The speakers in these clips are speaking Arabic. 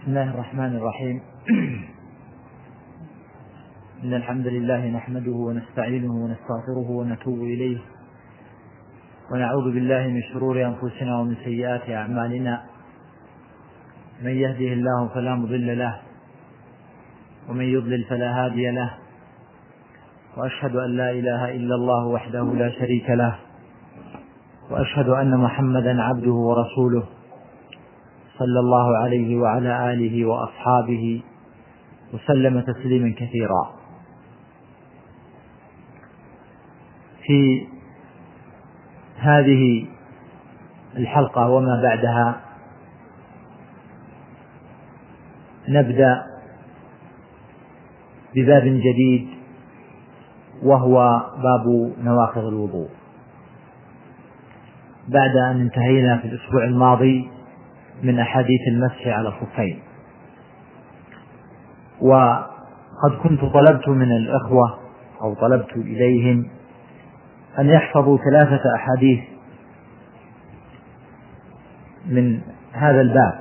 بسم الله الرحمن الرحيم. إن الحمد لله نحمده ونستعينه ونستغفره ونتوب إليه ونعوذ بالله من شرور أنفسنا ومن سيئات أعمالنا. من يهده الله فلا مضل له ومن يضلل فلا هادي له، وأشهد أن لا إله إلا الله وحده لا شريك له، وأشهد أن محمدا عبده ورسوله صلى الله عليه وعلى آله وأصحابه وسلم تسليما كثيرا. في هذه الحلقة وما بعدها نبدأ بباب جديد، وهو باب نواقض الوضوء، بعد أن انتهينا في الأسبوع الماضي من أحاديث المسح على الخفين. وقد كنت طلبت من الأخوة أو طلبت إليهم أن يحفظوا 3 أحاديث من هذا الباب،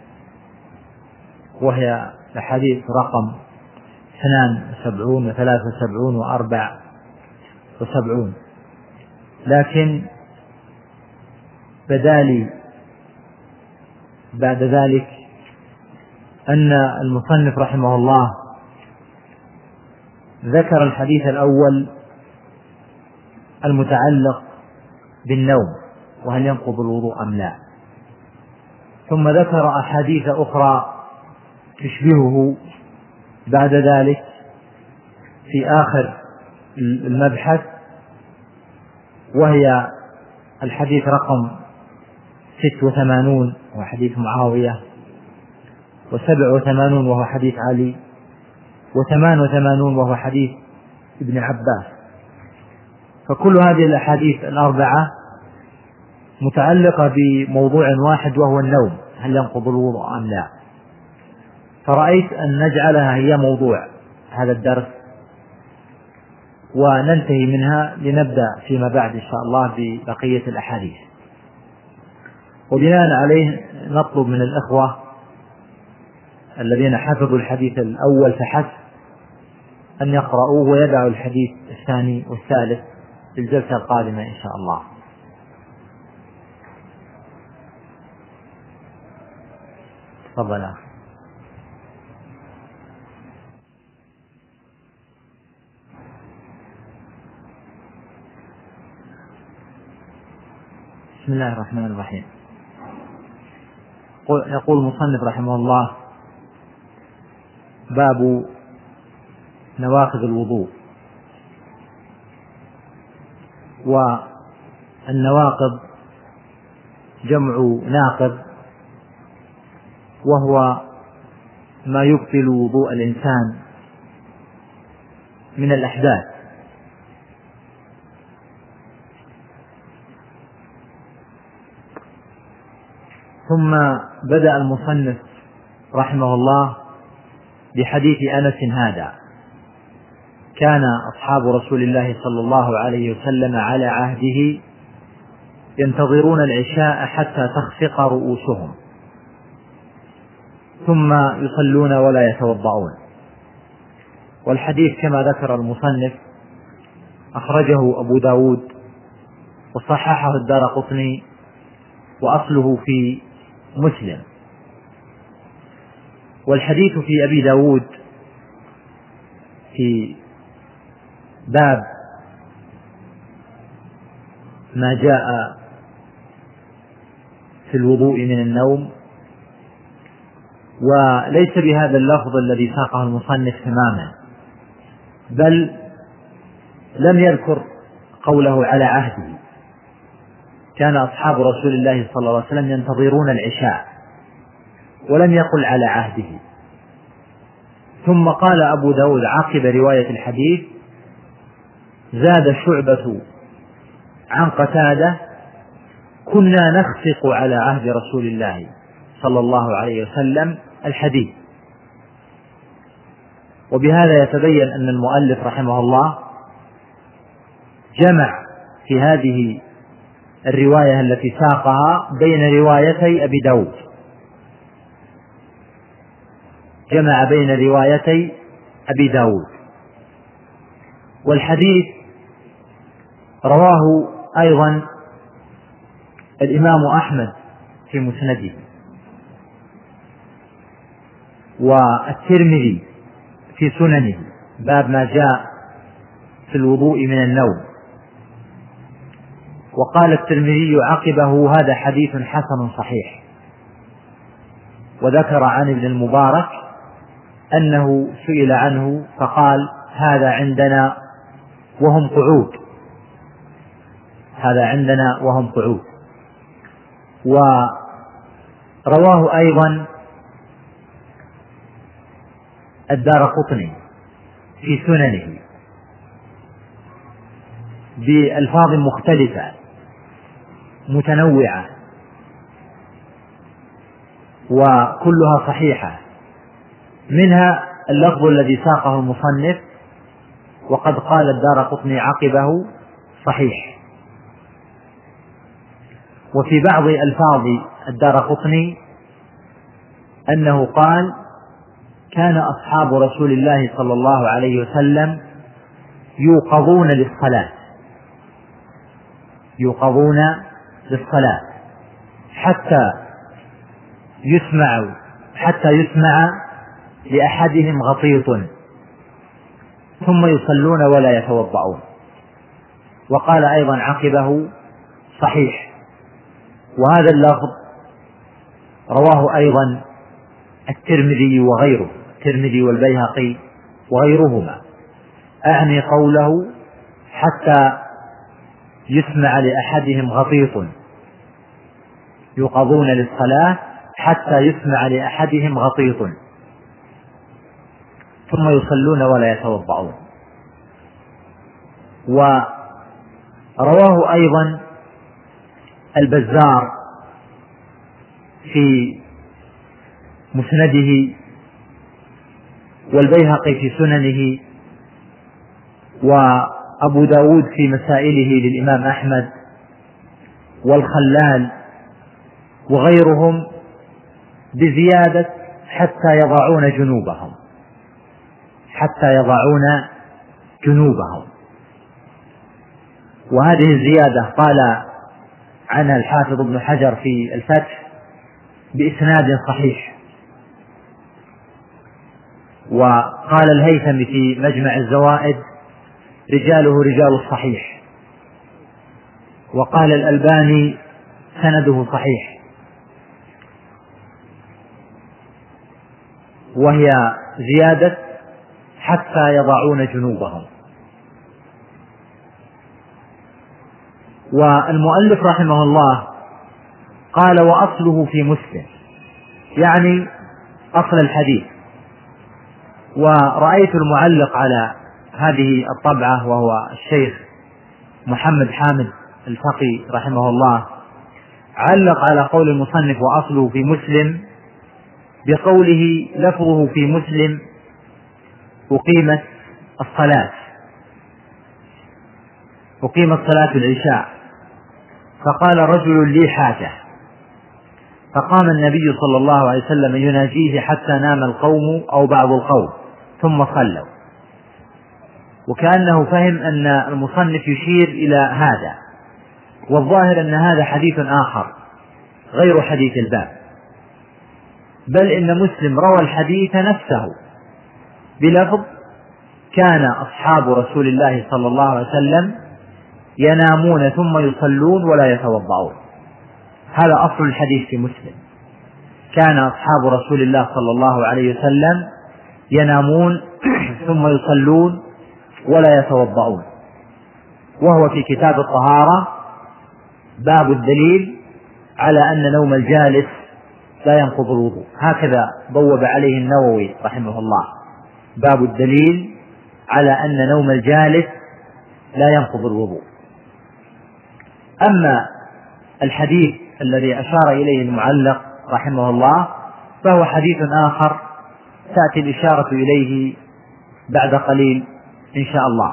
وهي الحديث رقم 72 و73 و74. لكن بدالي بعد ذلك أن المصنف رحمه الله ذكر الحديث الأول المتعلق بالنوم وهل ينقض الوضوء أم لا، ثم ذكر أحاديث أخرى تشبهه بعد ذلك في آخر المبحث، وهي الحديث رقم 86 وهو حديث معاوية، و87 وهو حديث علي، و88 وهو حديث ابن عباس. فكل هذه الأحاديث الأربعة متعلقة بموضوع واحد، وهو النوم هل ينقض الوضوء أم لا. فرأيت أن نجعلها هي موضوع هذا الدرس وننتهي منها لنبدأ فيما بعد إن شاء الله ببقية الأحاديث. وبناء عليه نطلب من الأخوة الذين حفظوا الحديث الأول فحسب أن يقرأوه ويدعوا الحديث الثاني والثالث في الجلسة القادمة إن شاء الله. تفضل. بسم الله الرحمن الرحيم. يقول المصنف رحمه الله: باب نواقض الوضوء. والنواقض جمع ناقض، وهو ما يبطل وضوء الإنسان من الأحداث. ثم بدأ المصنف رحمه الله بحديث أنس هذا: كان أصحاب رسول الله صلى الله عليه وسلم على عهده ينتظرون العشاء حتى تخفق رؤوسهم ثم يصلون ولا يتوضؤون. والحديث كما ذكر المصنف أخرجه أبو داود وصححه الدارقطني، وأصله في مسلم. والحديث في أبي داود في باب ما جاء في الوضوء من النوم، وليس بهذا اللفظ الذي ساقه المصنف تماما، بل لم يذكر قوله على عهده. كان أصحاب رسول الله صلى الله عليه وسلم ينتظرون العشاء، ولم يقل على عهده. ثم قال أبو داود عقب رواية الحديث: زاد شعبة عن قتادة: كنا نخفق على عهد رسول الله صلى الله عليه وسلم الحديث. وبهذا يتبين أن المؤلف رحمه الله جمع في هذه الرواية التي ساقها بين روايتي أبي داود، جمع بين روايتي أبي داود. والحديث رواه أيضا الإمام أحمد في مسنده، والترمذي في سننه، باب ما جاء في الوضوء من النوم. وقال الترمذي عقبه: هذا حديث حسن صحيح. وذكر عن ابن المبارك أنه سئل عنه فقال: هذا عندنا وهم قعود، هذا عندنا وهم قعود. ورواه أيضا الدارقطني في سننه بألفاظ مختلفة متنوعة وكلها صحيحة، منها اللفظ الذي ساقه المصنف: وقد قال الدارقطني عقبه صحيح. وفي بعض ألفاظ الدارقطني أنه قال: كان أصحاب رسول الله صلى الله عليه وسلم يوقظون للصلاة، يوقظون للصلاة حتى يسمع لأحدهم غطيط، ثم يصلون ولا يتوضؤون. وقال أيضا عقبه صحيح. وهذا اللفظ رواه أيضا الترمذي وغيره، الترمذي والبيهقي وغيرهما، أعني قوله: حتى يسمع لأحدهم غطيط، يوقظون للصلاة حتى يسمع لأحدهم غطيط، ثم يصلون ولا يتوضؤون. ورواه أيضا البزار في مسنده، والبيهقي في سننه، وأبو داود في مسائله للإمام أحمد، والخلال وغيرهم، بزيادة حتى يضعون جنوبهم، حتى يضعون جنوبهم. وهذه الزيادة قال عنها الحافظ ابن حجر في الفتح بإسناد صحيح. وقال الهيثمي في مجمع الزوائد: رجاله رجال الصحيح. وقال الألباني: سنده صحيح. وهي زيادة حتى يضعون جنوبهم. والمؤلف رحمه الله قال: وأصله في مسلم، يعني أصل الحديث. ورأيت المعلق على هذه الطبعة وهو الشيخ محمد حامد الفقي رحمه الله، علق على قول المصنف: وأصله في مسلم، بقوله لفظه في مسلم: أقيمت الصلاة، أقيمت صلاة العشاء، فقال رجل: لي حاجة. فقام النبي صلى الله عليه وسلم يناجيه حتى نام القوم أو بعض القوم ثم صلوا. وكأنه فهم أن المصنف يشير إلى هذا، والظاهر أن هذا حديث آخر غير حديث الباب، بل إن مسلم روى الحديث نفسه بلفظ: كان أصحاب رسول الله صلى الله عليه وسلم ينامون ثم يصلون ولا يتوضؤون. هذا أصل الحديث في مسلم: كان أصحاب رسول الله صلى الله عليه وسلم ينامون ثم يصلون ولا يتوضؤون. وهو في كتاب الطهارة، باب الدليل على أن نوم الجالس لا ينقض الوضوء، هكذا بوب عليه النووي رحمه الله: باب الدليل على أن نوم الجالس لا ينقض الوضوء. أما الحديث الذي أشار إليه المعلق رحمه الله فهو حديث آخر تأتي الإشارة إليه بعد قليل إن شاء الله.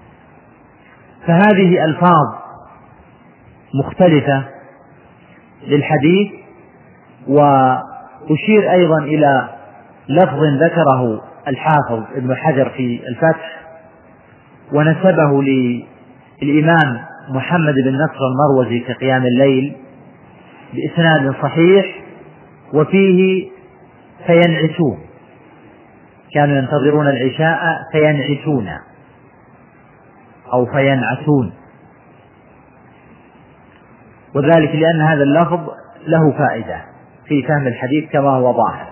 فهذه ألفاظ مختلفة للحديث. وأشير أيضا إلى لفظ ذكره الحافظ ابن حجر في الفتح ونسبه للإمام محمد بن نصر المروزي في قيام الليل بإسناد صحيح، وفيه فينعتون، كانوا ينتظرون العشاء فينعتون أو فينعتون، وذلك لأن هذا اللفظ له فائدة في فهم الحديث كما هو ظاهر.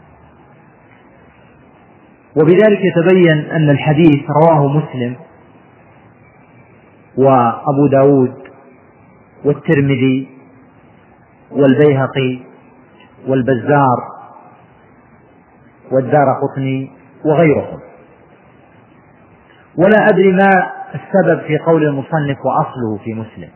وبذلك يتبين أن الحديث رواه مسلم وأبو داود والترمذي والبيهقي والبزار والدارقطني وغيرهم. ولا أدري ما السبب في قول المصنف وأصله في مسلم،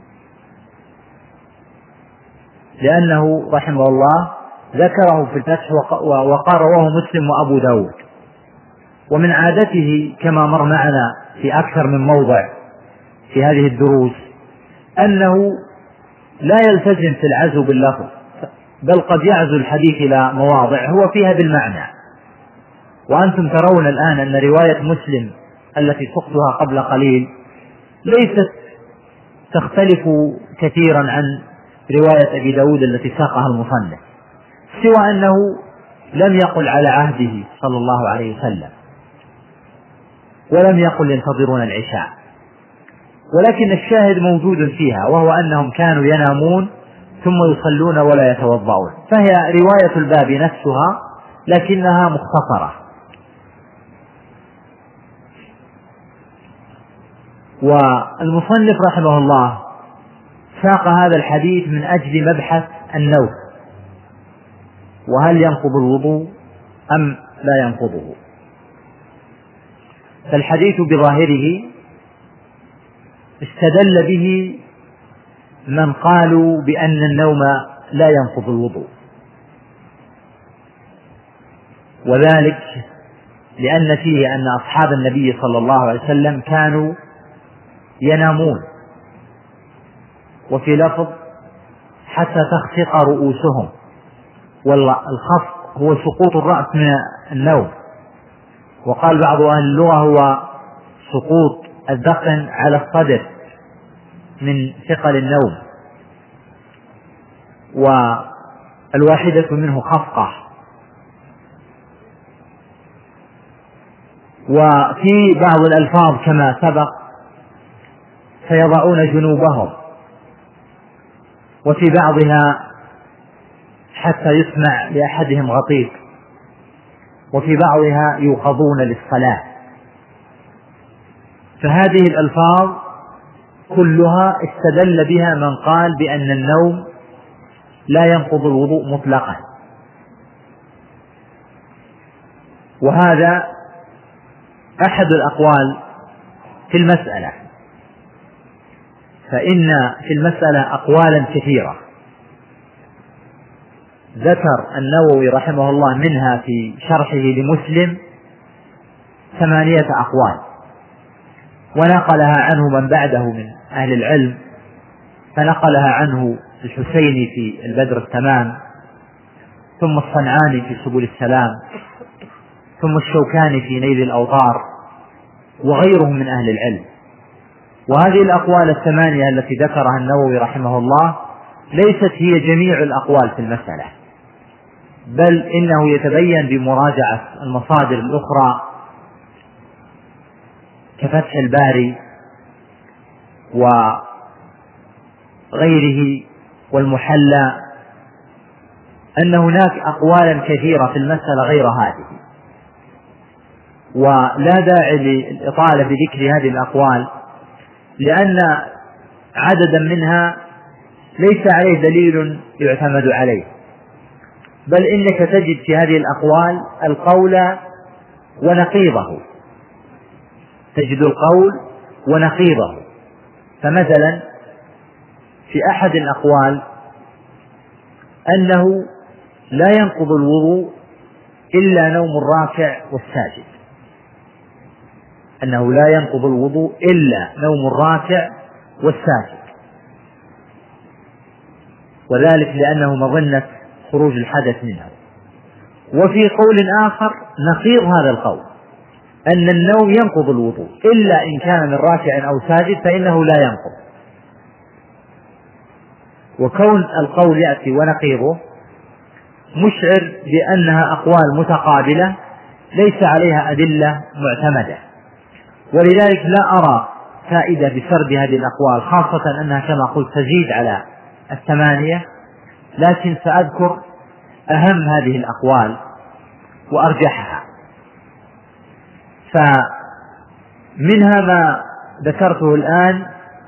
لأنه رحمه الله ذكره في الفتح وقال رواه مسلم وأبو داود، ومن عادته كما مر معنا في أكثر من موضع في هذه الدروس أنه لا يلتزم في العزو باللفظ، بل قد يعزو الحديث إلى مواضع هو فيها بالمعنى. وأنتم ترون الآن أن رواية مسلم التي سقتها قبل قليل ليست تختلف كثيرا عن رواية أبي داود التي ساقها المصنف، سوى أنه لم يقل على عهده صلى الله عليه وسلم، ولم يقل ينتظرون العشاء، ولكن الشاهد موجود فيها، وهو أنهم كانوا ينامون ثم يصلون ولا يتوضؤون، فهي رواية الباب نفسها لكنها مختصرة. والمصنف رحمه الله ساق هذا الحديث من أجل مبحث النوم، وهل ينقض الوضوء أم لا ينقضه. فالحديث بظاهره استدل به من قالوا بأن النوم لا ينقض الوضوء، وذلك لأن فيه أن أصحاب النبي صلى الله عليه وسلم كانوا ينامون، وفي لفظ حتى تخفق رؤوسهم، والخفق هو سقوط الرأس من النوم، وقال بعض أهل اللغة هو سقوط الذقن على الصدر من ثقل النوم، والواحدة منه خفقة. وفي بعض الألفاظ كما سبق فيضعون جنوبهم، وفي بعضها حتى يسمع لأحدهم غطيق، وفي بعضها يوقظون للصلاة. فهذه الألفاظ كلها استدل بها من قال بأن النوم لا ينقض الوضوء مطلقا، وهذا أحد الأقوال في المسألة، فإن في المسألة أقوالا كثيرة ذكر النووي رحمه الله منها في شرحه لمسلم 8 أقوال، ونقلها عنه من بعده من أهل العلم، فنقلها عنه الحسيني في البدر التمام، ثم الصنعاني في سبل السلام، ثم الشوكاني في نيل الأوطار، وغيرهم من أهل العلم. وهذه الأقوال 8 التي ذكرها النووي رحمه الله ليست هي جميع الأقوال في المسألة، بل إنه يتبين بمراجعة المصادر الأخرى كفتح الباري وغيره والمحلى أن هناك أقوالا كثيرة في المسألة غير هذه، ولا داعي للإطالة بذكر هذه الأقوال، لأن عددا منها ليس عليه دليل يعتمد عليه، بل إنك تجد في هذه الأقوال القول ونقيضه، تجد القول ونقيضه. فمثلا في أحد الأقوال أنه لا ينقض الوضوء إلا نوم الراكع والساجد، أنه لا ينقض الوضوء إلا نوم الراكع والساجد، وذلك لأنه مظنة خروج الحدث منه. وفي قول آخر نقيض هذا القول أن النوم ينقض الوضوء إلا إن كان من راكع أو ساجد فإنه لا ينقض. وكون القول يأتي ونقيضه مشعر بأنها أقوال متقابلة ليس عليها أدلة معتمدة، ولذلك لا أرى فائدة بسرد هذه الأقوال، خاصة أنها كما قلت تزيد على 8، لكن سأذكر أهم هذه الأقوال وأرجحها. فمنها ما ذكرته الآن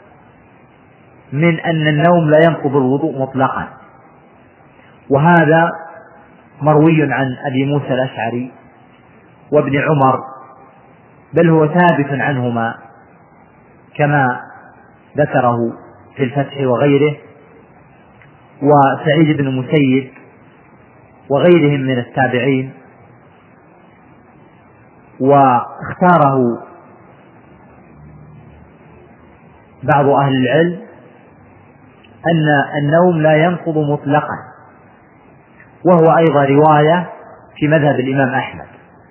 من أن النوم لا ينقض الوضوء مطلقا، وهذا مروي عن أبي موسى الأشعري وابن عمر، بل هو ثابت عنهما كما ذكره في الفتح وغيره، وسعيد بن المسيب وغيرهم من التابعين. واختاره بعض أهل العلم أن النوم لا ينقض مطلقا، وهو أيضا رواية في مذهب الإمام أحمد.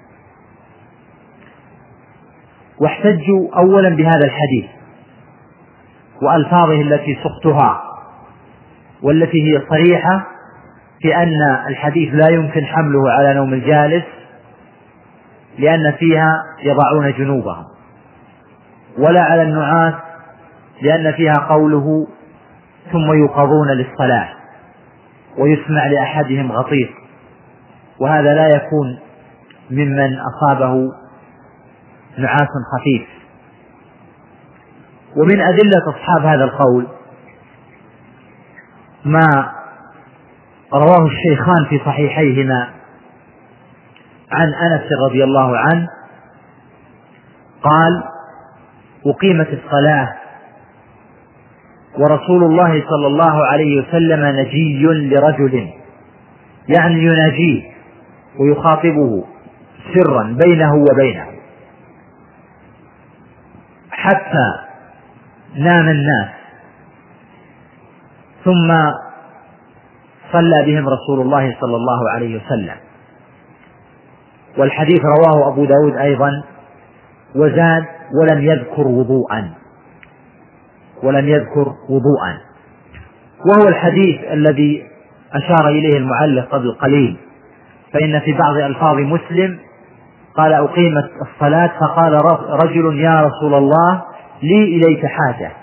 واحتجوا أولا بهذا الحديث وألفاظه التي سقتها، والتي هي صريحة في أن الحديث لا يمكن حمله على نوم الجالس، لأن فيها يضعون جنوبهم، ولا على النعاس لأن فيها قوله ثم يوقظون للصلاة ويسمع لأحدهم غطيط، وهذا لا يكون ممن أصابه نعاس خفيف. ومن أدلة أصحاب هذا القول ما رواه الشيخان في صحيحيهما عن أنس رضي الله عنه قال: أقيمت الصلاة ورسول الله صلى الله عليه وسلم نجي لرجل، يعني يناجيه ويخاطبه سرا بينه وبينه، حتى نام الناس، ثم صلى بهم رسول الله صلى الله عليه وسلم. والحديث رواه أبو داود أيضا، وزاد: ولم يذكر وضوءا، وهو الحديث الذي أشار إليه المؤلف قبل قليل، فإن في بعض ألفاظ مسلم قال: أقيمت الصلاة فقال رجل: يا رسول الله لي إليك حاجة،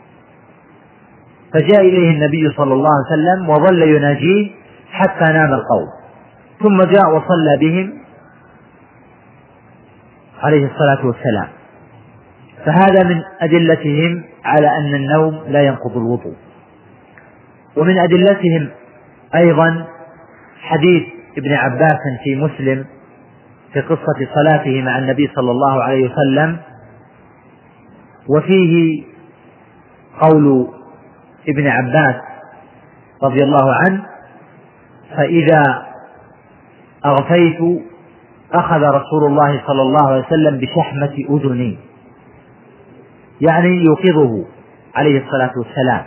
فجاء إليه النبي صلى الله عليه وسلم وظل يناجيه حتى نام القوم، ثم جاء وصلى بهم عليه الصلاة والسلام. فهذا من أدلتهم على أن النوم لا ينقض الوضوء. ومن أدلتهم أيضا حديث ابن عباس في مسلم في قصة صلاته مع النبي صلى الله عليه وسلم، وفيه قول ابن عباس رضي الله عنه: فإذا أغفيت أخذ رسول الله صلى الله عليه وسلم بشحمة أذني، يعني يوقظه عليه الصلاة والسلام.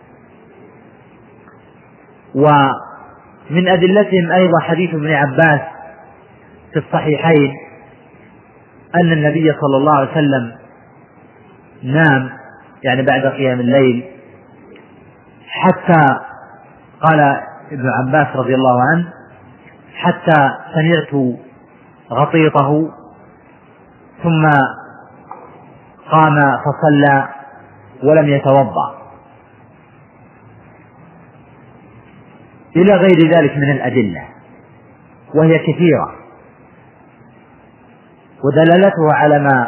ومن أدلتهم أيضا حديث ابن عباس في الصحيحين أن النبي صلى الله عليه وسلم نام، يعني بعد قيام الليل، حتى قال ابن عباس رضي الله عنه: حتى سمعت غطيطه، ثم قام فصلى ولم يتوضأ، إلى غير ذلك من الأدلة، وهي كثيرة، ودلالتها على ما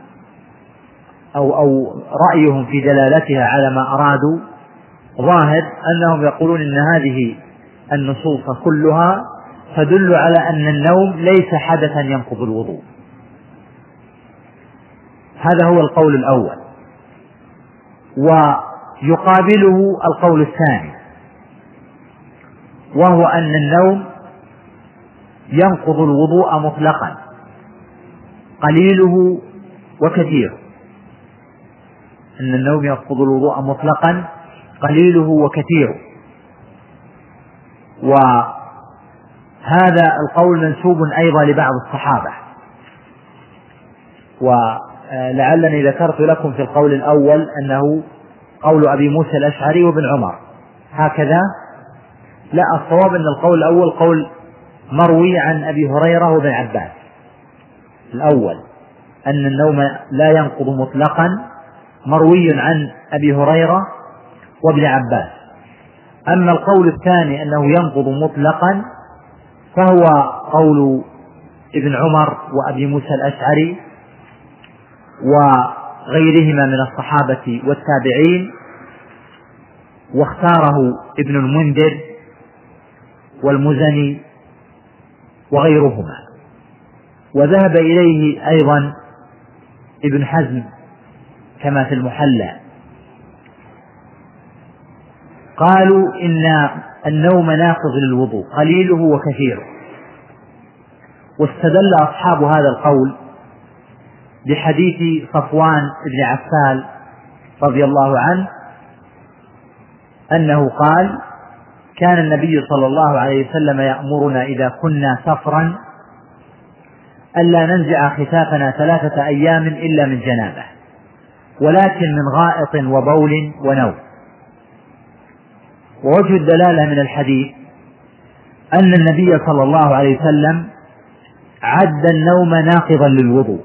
أو رأيهم في دلالتها على ما أرادوا ظاهر أنهم يقولون إن هذه النصوص كلها تدل على أن النوم ليس حدثا ينقض الوضوء. هذا هو القول الأول. ويقابله القول الثاني، وهو أن النوم ينقض الوضوء مطلقا، قليله وكثيره. أن النوم ينقض الوضوء مطلقا قليله وكثيره. وهذا هذا القول منسوب أيضا لبعض الصحابة، ولعلني ذكرت لكم في القول الأول أنه قول أبي موسى الأشعري وابن عمر هكذا. لا، الصواب أن القول الأول قول مروي عن أبي هريرة وابن عباس، الأول أن النوم لا ينقض مطلقا مروي عن أبي هريرة وابن عباس. أما القول الثاني أنه ينقض مطلقا فهو قول ابن عمر وأبي موسى الأشعري وغيرهما من الصحابة والتابعين، واختاره ابن المنذر والمزني وغيرهما، وذهب إليه أيضا ابن حزم كما في المحلى. قالوا إن النوم ناقض للوضوء قليله وكثيره، واستدل أصحاب هذا القول بحديث صفوان بن عفان رضي الله عنه أنه قال: كان النبي صلى الله عليه وسلم يأمرنا إذا كنا سفرا ألا ننزع خفافنا 3 أيام إلا من جنابه، ولكن من غائط وبول ونوم. ووجه الدلالة من الحديث أن النبي صلى الله عليه وسلم عد النوم ناقضا للوضوء،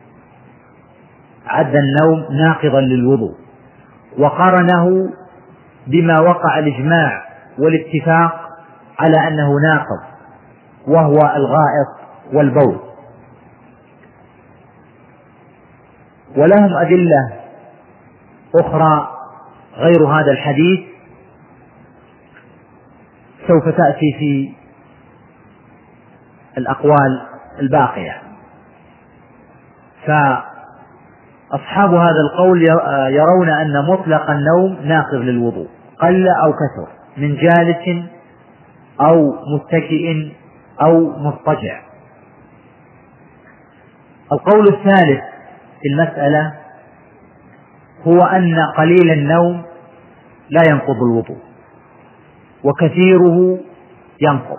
عد النوم ناقضا للوضوء، وقرنه بما وقع الإجماع والاتفاق على أنه ناقض، وهو الغائط والبول. ولهم أدلة أخرى غير هذا الحديث سوف تأتي في الأقوال الباقية. فأصحاب هذا القول يرون أن مطلق النوم ناقض للوضوء قل أو كثر، من جالس أو متكئ أو مضطجع. القول الثالث في المسألة هو أن قليل النوم لا ينقض الوضوء وكثيره ينقض،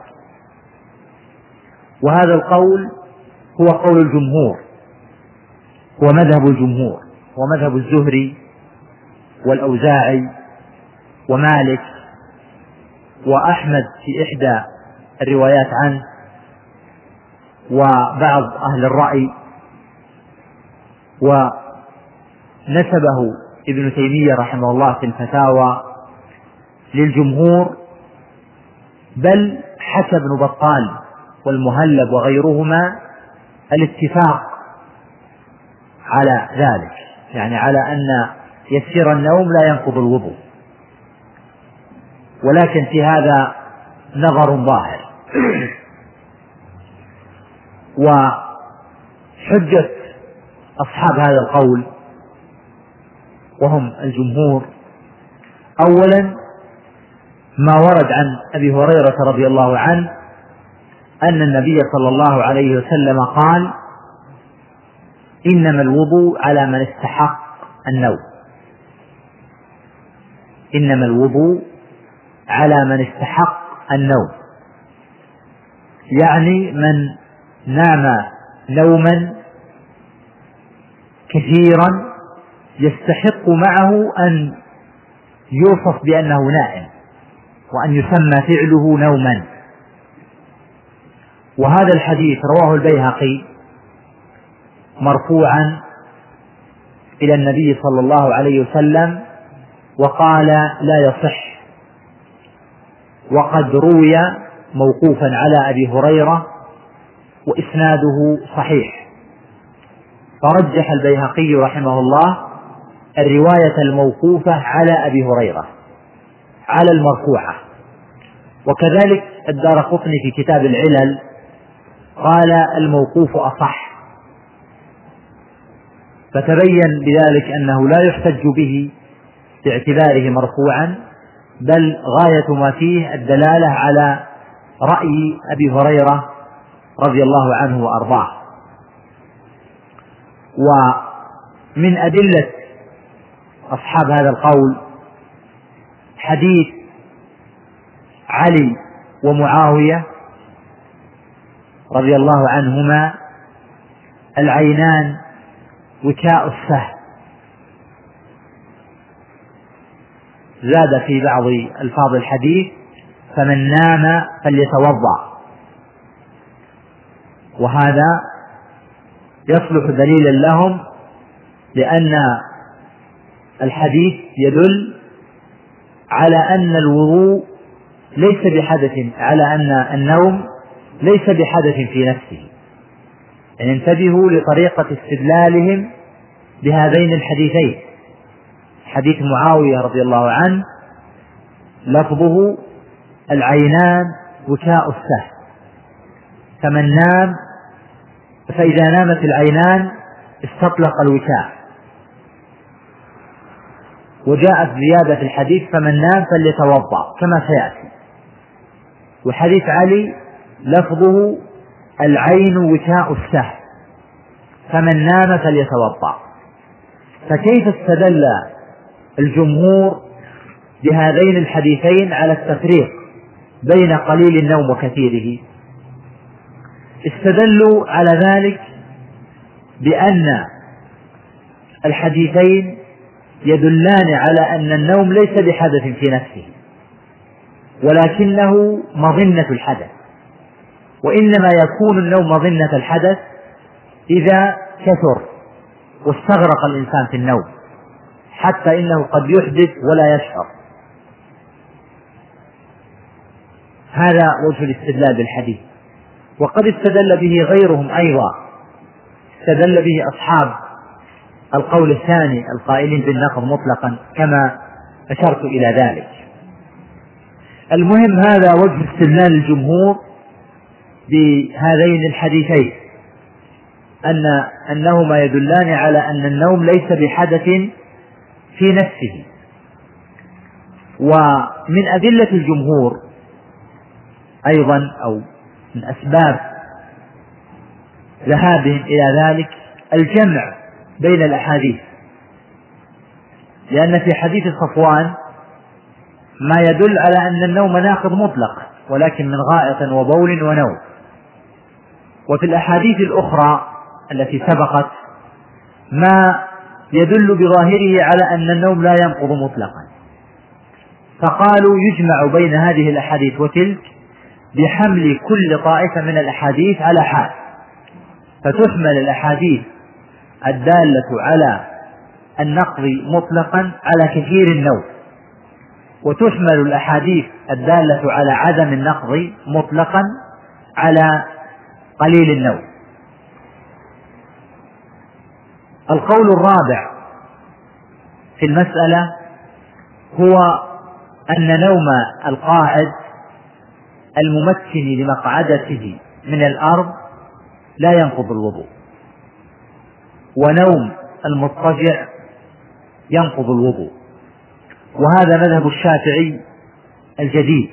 وهذا القول هو قول الجمهور ومذهب الجمهور ومذهب الزهري والأوزاعي ومالك وأحمد في إحدى الروايات عنه، وبعض أهل الرأي، ونسبه ابن تيمية رحمه الله في الفتاوى للجمهور، بل حكى ابن بطال والمهلب وغيرهما الاتفاق على ذلك، يعني على أن يسير النوم لا ينقض الوضوء، ولكن في هذا نظر ظاهر. وحجة أصحاب هذا القول وهم الجمهور أولا ما ورد عن أبي هريرة رضي الله عنه أن النبي صلى الله عليه وسلم قال: إنما الوضوء على من استحق النوم، إنما الوضوء على من استحق النوم، يعني من نام نوما كثيرا يستحق معه أن يوصف بأنه نائم وأن يسمى فعله نوما. وهذا الحديث رواه البيهقي مرفوعا إلى النبي صلى الله عليه وسلم وقال لا يصح، وقد روي موقوفا على أبي هريرة وإسناده صحيح، فرجح البيهقي رحمه الله الرواية الموقوفة على أبي هريرة على المرفوعة. وكذلك الدارقطني في كتاب العلل قال الموقوف أصح، فتبين بذلك أنه لا يحتج به باعتباره مرفوعا، بل غاية ما فيه الدلالة على رأي أبي هريرة رضي الله عنه وأرضاه. ومن أدلة أصحاب هذا القول حديث علي ومعاوية رضي الله عنهما: العينان وكاء السهم. زاد في بعض ألفاظ الحديث: فمن نام فليتوضأ. وهذا يصلح دليلا لهم، لأن الحديث يدل على أن الوضوء ليس بحدث، على أن النوم ليس بحدث في نفسه. يعني انتبهوا لطريقة استدلالهم بهذين الحديثين. حديث معاوية رضي الله عنه لفظه: العينان وكاء السهم، فمن نام فإذا نامت العينان استطلق الوكاء. وجاءت زيادة في الحديث: فمن نام فليتوضأ، كما سيأتي. وحديث علي لفظه: العين وكاء السهم، فمن نام فليتوضأ. فكيف استدل الجمهور بهذين الحديثين على التفريق بين قليل النوم وكثيره؟ استدلوا على ذلك بأن الحديثين يدلان على أن النوم ليس بحدث في نفسه، ولكنه مظنة الحدث، وإنما يكون النوم مظنة الحدث إذا كثر واستغرق الإنسان في النوم، حتى إنه قد يحدث ولا يشعر. هذا وجه الاستدلال بالحديث. وقد استدل به غيرهم أيضا، استدل به أصحاب القول الثاني القائلين بالنقض مطلقا، كما أشرت إلى ذلك. المهم، هذا وجه استدلال الجمهور بهذين الحديثين، أنهما يدلان على أن النوم ليس بحدث في نفسه. ومن أدلة الجمهور أيضا، أو من أسباب ذهابهم إلى ذلك، الجمع بين الأحاديث، لأن في حديث صفوان ما يدل على أن النوم ناقض مطلق، ولكن من غائط وبول ونوم. وفي الأحاديث الأخرى التي سبقت ما يدل بظاهره على أن النوم لا ينقض مطلقا، فقالوا يجمع بين هذه الأحاديث وتلك بحمل كل طائفة من الأحاديث على حال، فتحمل الأحاديث الدالة على النقض مطلقا على كثير النوم، وتحمل الأحاديث الدالة على عدم النقض مطلقا على قليل النوم. القول الرابع في المسألة هو أن نوم القاعد الممكن لمقعدته من الأرض لا ينقض الوضوء، ونوم المضطجع ينقض الوضوء. وهذا مذهب الشافعي الجديد،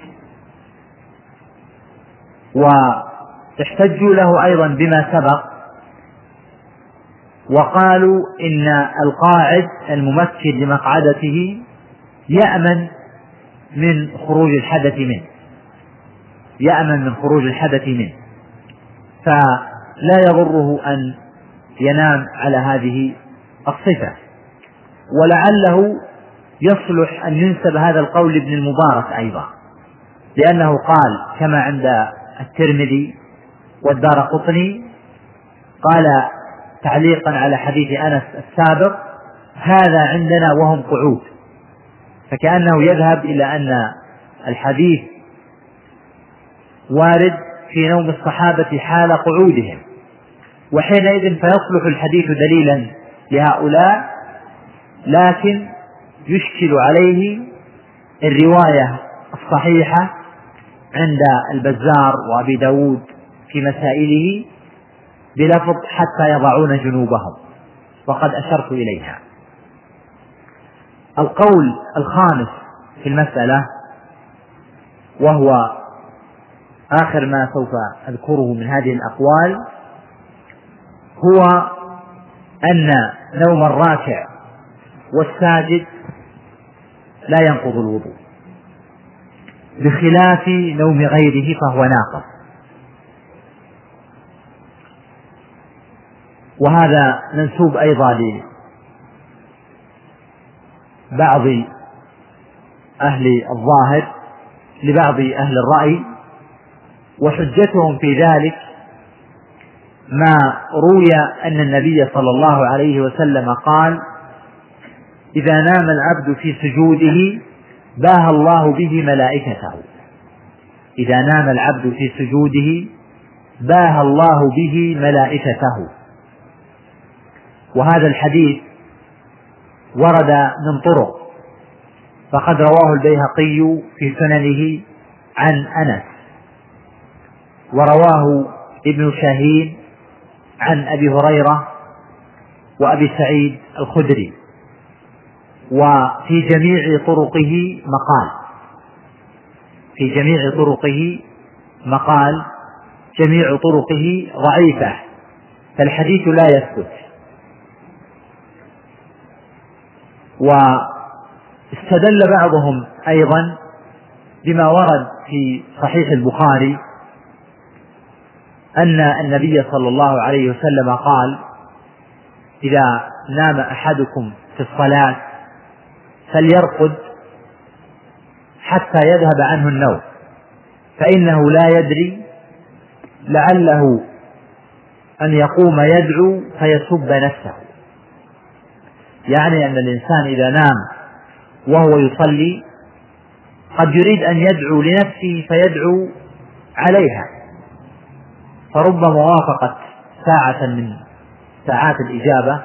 واحتجوا له أيضا بما سبق، وقالوا إن القاعد الممكن لمقعدته يأمن من خروج الحدث منه، يأمن من خروج الحدث منه، فلا يضره أن ينام على هذه الصفة. ولعله يصلح أن ينسب هذا القول لابن المبارك أيضا، لأنه قال كما عند الترمذي والدارقطني، قال تعليقا على حديث أنس السابق: هذا عندنا وهم قعود. فكأنه يذهب إلى أن الحديث وارد في نوم الصحابة حال قعودهم، وحينئذ فيصلح الحديث دليلا لهؤلاء، لكن يشكل عليه الرواية الصحيحة عند البزار وأبي داود في مسائله بلفظ حتى يضعون جنوبهم، وقد أشرت إليها. القول الخامس في المسألة، وهو آخر ما سوف أذكره من هذه الأقوال، هو أن نوم الراكع والساجد لا ينقض الوضوء، بخلاف نوم غيره فهو ناقض. وهذا منسوب أيضا لبعض أهل الظاهر لبعض أهل الرأي، وحجتهم في ذلك ما روي أن النبي صلى الله عليه وسلم قال: إذا نام العبد في سجوده باهى الله به ملائكته. إذا نام العبد في سجوده باهى الله به ملائكته. وهذا الحديث ورد من طرق، فقد رواه البيهقي في سننه عن أنس، ورواه ابن شاهين عن أبي هريرة وأبي سعيد الخدري، وفي جميع طرقه مقال، في جميع طرقه مقال، جميع طرقه ضعيفة، فالحديث لا يثبت. واستدل بعضهم أيضا بما ورد في صحيح البخاري أن النبي صلى الله عليه وسلم قال: إذا نام أحدكم في الصلاة فليرقد حتى يذهب عنه النوم، فإنه لا يدري لعله أن يقوم يدعو فيسب نفسه. يعني أن الإنسان إذا نام وهو يصلي قد يريد أن يدعو لنفسه فيدعو عليها، فربما وافقت ساعة من ساعات الإجابة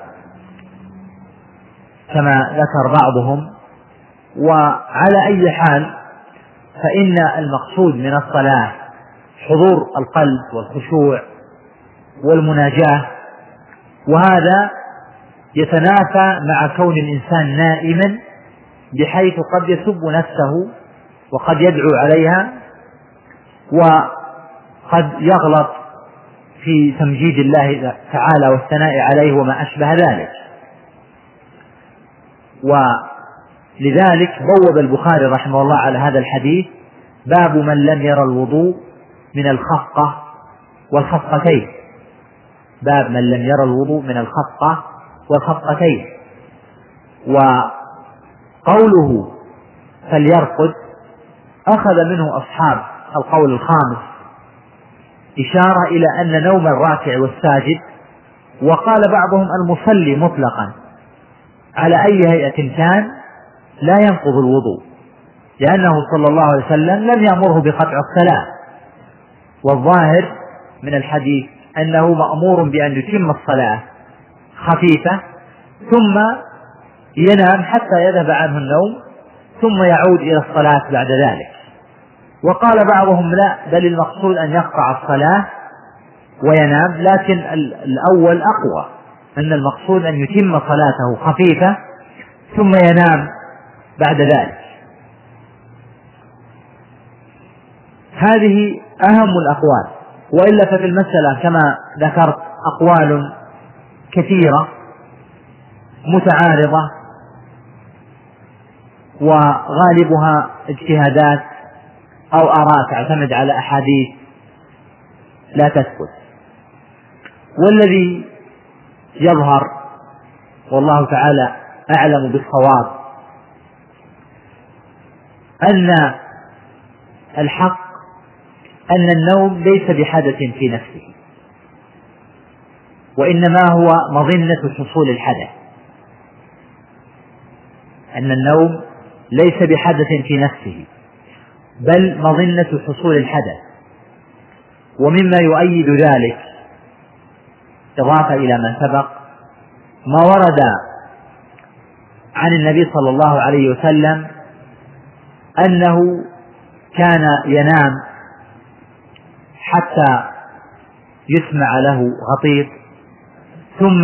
كما ذكر بعضهم. وعلى أي حال فإن المقصود من الصلاة حضور القلب والخشوع والمناجاة، وهذا يتنافى مع كون الإنسان نائما بحيث قد يسب نفسه وقد يدعو عليها وقد يغلط في تمجيد الله تعالى والثناء عليه وما أشبه ذلك. ولذلك بوب البخاري رحمه الله على هذا الحديث: باب من لم يرى الوضوء من الخفقة والخفقتين. باب من لم يرى الوضوء من الخفقة والخفقتين. وقوله فليرقد أخذ منه أصحاب القول الخامس إشارة إلى أن نوم الراكع والساجد، وقال بعضهم المصلي مطلقا على أي هيئة كان لا ينقض الوضوء، لأنه صلى الله عليه وسلم لم يأمره بقطع الصلاة، والظاهر من الحديث أنه مأمور بأن يتم الصلاة خفيفة ثم ينام حتى يذهب عنه النوم ثم يعود إلى الصلاة بعد ذلك. وقال بعضهم لا، بل المقصود أن يقطع الصلاة وينام، لكن الأول أقوى، أن المقصود أن يتم صلاته خفيفة ثم ينام بعد ذلك. هذه أهم الأقوال، وإلا ففي المسألة كما ذكرت أقوال كثيرة متعارضة وغالبها اجتهادات أو آراء تعتمد على أحاديث لا تثبت. والذي يظهر والله تعالى أعلم بالصواب أن الحق أن النوم ليس بحدث في نفسه، وإنما هو مظنة حصول الحدث. أن النوم ليس بحدث في نفسه بل مظنة حصول الحدث. ومما يؤيد ذلك إضافة إلى ما سبق ما ورد عن النبي صلى الله عليه وسلم أنه كان ينام حتى يسمع له غطيط ثم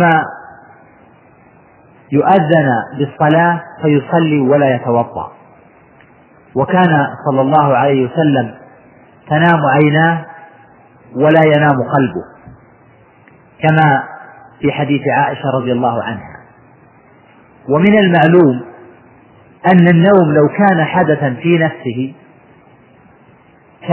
يؤذن بالصلاة فيصلي ولا يتوضأ. وكان صلى الله عليه وسلم تنام عيناه ولا ينام قلبه، كما في حديث عائشة رضي الله عنها. ومن المعلوم أن النوم لو كان حدثا في نفسه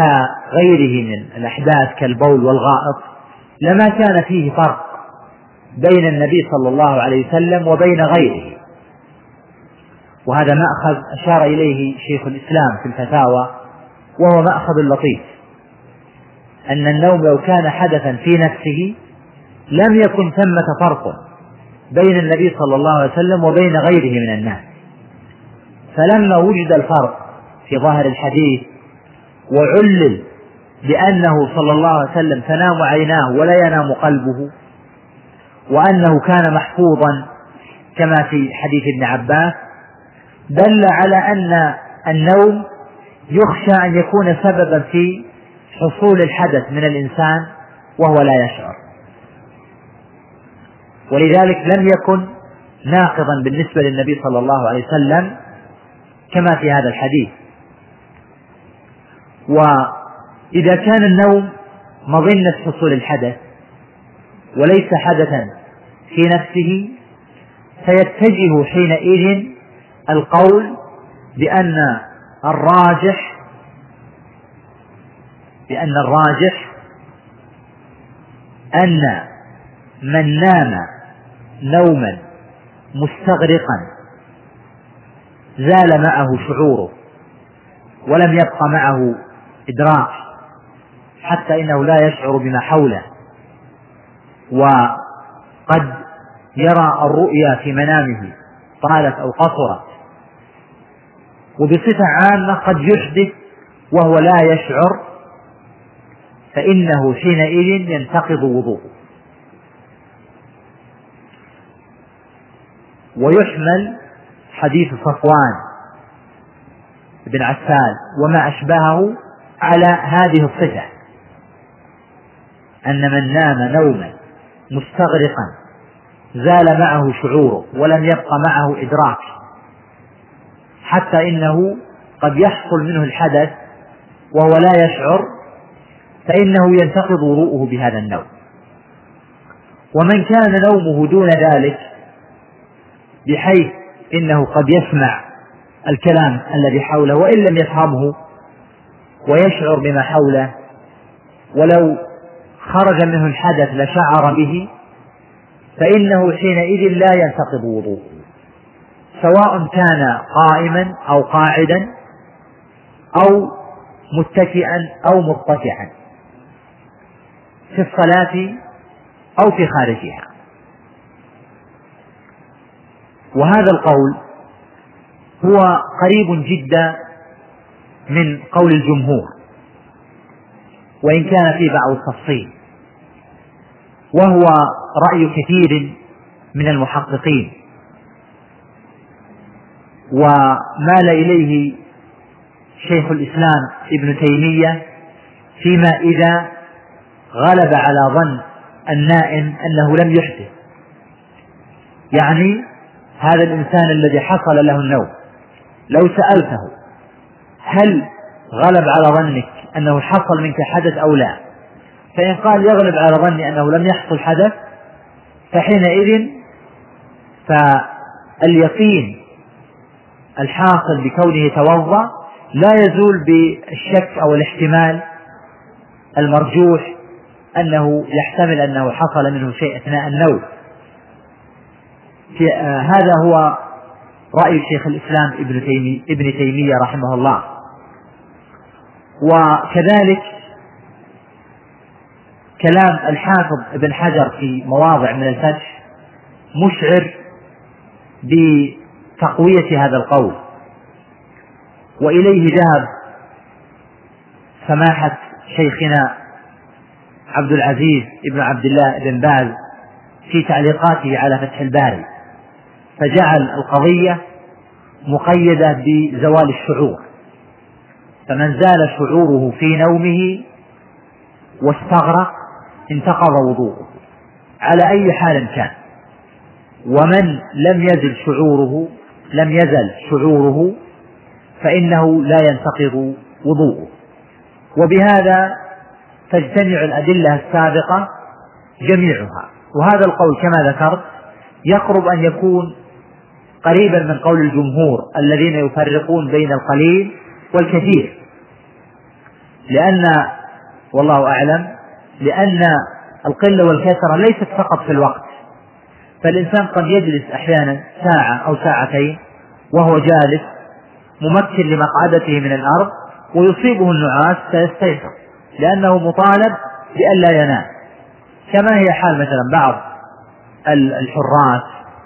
كغيره من الأحداث كالبول والغائط لما كان فيه فرق بين النبي صلى الله عليه وسلم وبين غيره. وهذا مأخذ أشار إليه شيخ الإسلام في الفتاوى، وهو مأخذ لطيف، أن النوم لو كان حدثا في نفسه لم يكن ثمة فرق بين النبي صلى الله عليه وسلم وبين غيره من الناس. فلما وجد الفرق في ظاهر الحديث وعلل بأنه صلى الله عليه وسلم تنام عيناه ولا ينام قلبه، وأنه كان محفوظا كما في حديث ابن عباس، دل على أن النوم يخشى أن يكون سببا في حصول الحدث من الإنسان وهو لا يشعر، ولذلك لم يكن ناقضا بالنسبة للنبي صلى الله عليه وسلم كما في هذا الحديث. وإذا كان النوم مظنة حصول الحدث وليس حدثا في نفسه، فيتجه حينئذ القول بأن الراجح أن من نام نوما مستغرقا زال معه شعوره ولم يبق معه إدراك، حتى إنه لا يشعر بما حوله، وقد يرى الرؤيا في منامه طالت أو قصرت، وبصفة عامة قد يحدث وهو لا يشعر، فإنه حينئذ ينتقض وضوءه. ويحمل حديث صفوان بن عسال وما أشبهه على هذه الصفة، أن من نام نوما مستغرقا زال معه شعوره ولم يبق معه إدراك، حتى إنه قد يحصل منه الحدث وهو لا يشعر، فإنه ينتقض وضوءه بهذا النوم. ومن كان نومه دون ذلك بحيث إنه قد يسمع الكلام الذي حوله وإن لم يفهمه ويشعر بما حوله، ولو خرج منه الحدث لشعر به، فإنه حينئذ لا ينتقض وضوءه، سواء كان قائما أو قاعدا أو متكئا أو مضطجعا في الصلاة أو في خارجها. وهذا القول هو قريب جدا من قول الجمهور، وإن كان فيه بعض التفصيل، وهو رأي كثير من المحققين، ومال إليه شيخ الإسلام ابن تيمية فيما إذا غلب على ظن النائم أنه لم يحدث. يعني هذا الإنسان الذي حصل له النوم لو سألته هل غلب على ظنك أنه حصل منك حدث أو لا، فإن قال يغلب على ظني أنه لم يحصل حدث، فحينئذ فاليقين الحاصل بكونه توضأ لا يزول بالشك أو الاحتمال المرجوح أنه يحتمل أنه حصل منه شيء أثناء النوم. هذا هو رأي شيخ الإسلام ابن تيمية رحمه الله. وكذلك كلام الحافظ ابن حجر في مواضع من الفتح مشعر بتقوية هذا القول، وإليه ذهب سماحة شيخنا عبد العزيز ابن عبد الله بن باز في تعليقاته على فتح الباري، فجعل القضية مقيدة بزوال الشعور، فمن زال شعوره في نومه واستغرق انتقض وضوءه على أي حال كان، ومن لم يزل شعوره فإنه لا ينتقض وضوءه. وبهذا تجتمع الأدلة السابقة جميعها. وهذا القول كما ذكرت يقرب أن يكون قريبا من قول الجمهور الذين يفرقون بين القليل والكثير، والله أعلم، لأن القلة والكثرة ليست فقط في الوقت، فالإنسان قد يجلس أحيانا ساعة أو ساعتين وهو جالس ممكن لمقعدته من الأرض ويصيبه النعاس فيستيقظ لأنه مطالب بألا ينام، كما هي حال مثلا بعض الحراس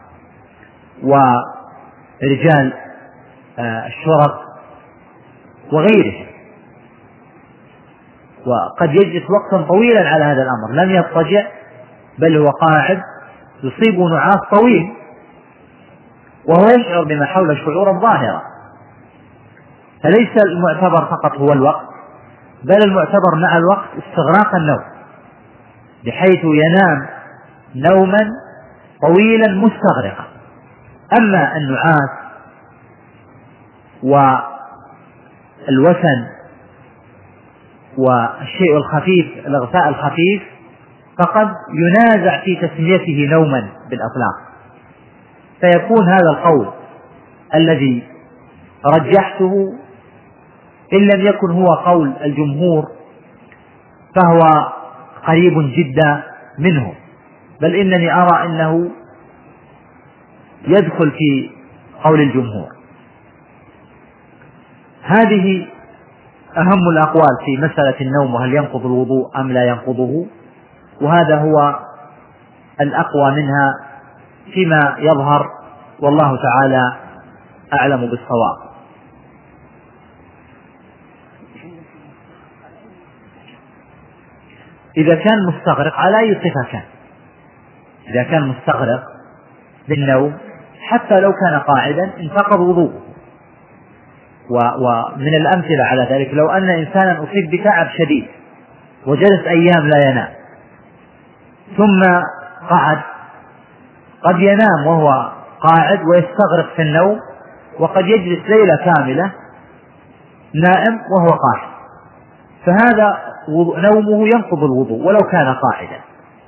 ورجال الشرط وغيرهم، وقد يجلس وقتا طويلا على هذا الأمر لم يضطجع بل هو قاعد يصيبه نعاس طويل وهو يشعر بما حوله شعورا ظاهرا. فليس المعتبر فقط هو الوقت، بل المعتبر مع الوقت استغراق النوم بحيث ينام نوما طويلا مستغرقا. أما النعاس والوسن والشيء الخفيف الإغفاء الخفيف فقد ينازع في تسميته نوما بالأطلاق، فيكون هذا القول الذي رجحته إن لم يكن هو قول الجمهور فهو قريب جدا منه، بل إنني أرى أنه يدخل في قول الجمهور. هذه أهم الأقوال في مسألة النوم وهل ينقض الوضوء أم لا ينقضه، وهذا هو الأقوى منها فيما يظهر، والله تعالى أعلم بالصواب. إذا كان مستغرق على أي صفة كان، إذا كان مستغرق بالنوم حتى لو كان قاعدا انتقض وضوءه. ومن الأمثلة على ذلك لو أن إنسانا أصيب بتعب شديد وجلس أيام لا ينام ثم قعد، قد ينام وهو قاعد ويستغرق في النوم، وقد يجلس ليلة كاملة نائم وهو قاعد، فهذا نومه ينقض الوضوء ولو كان قاعدا.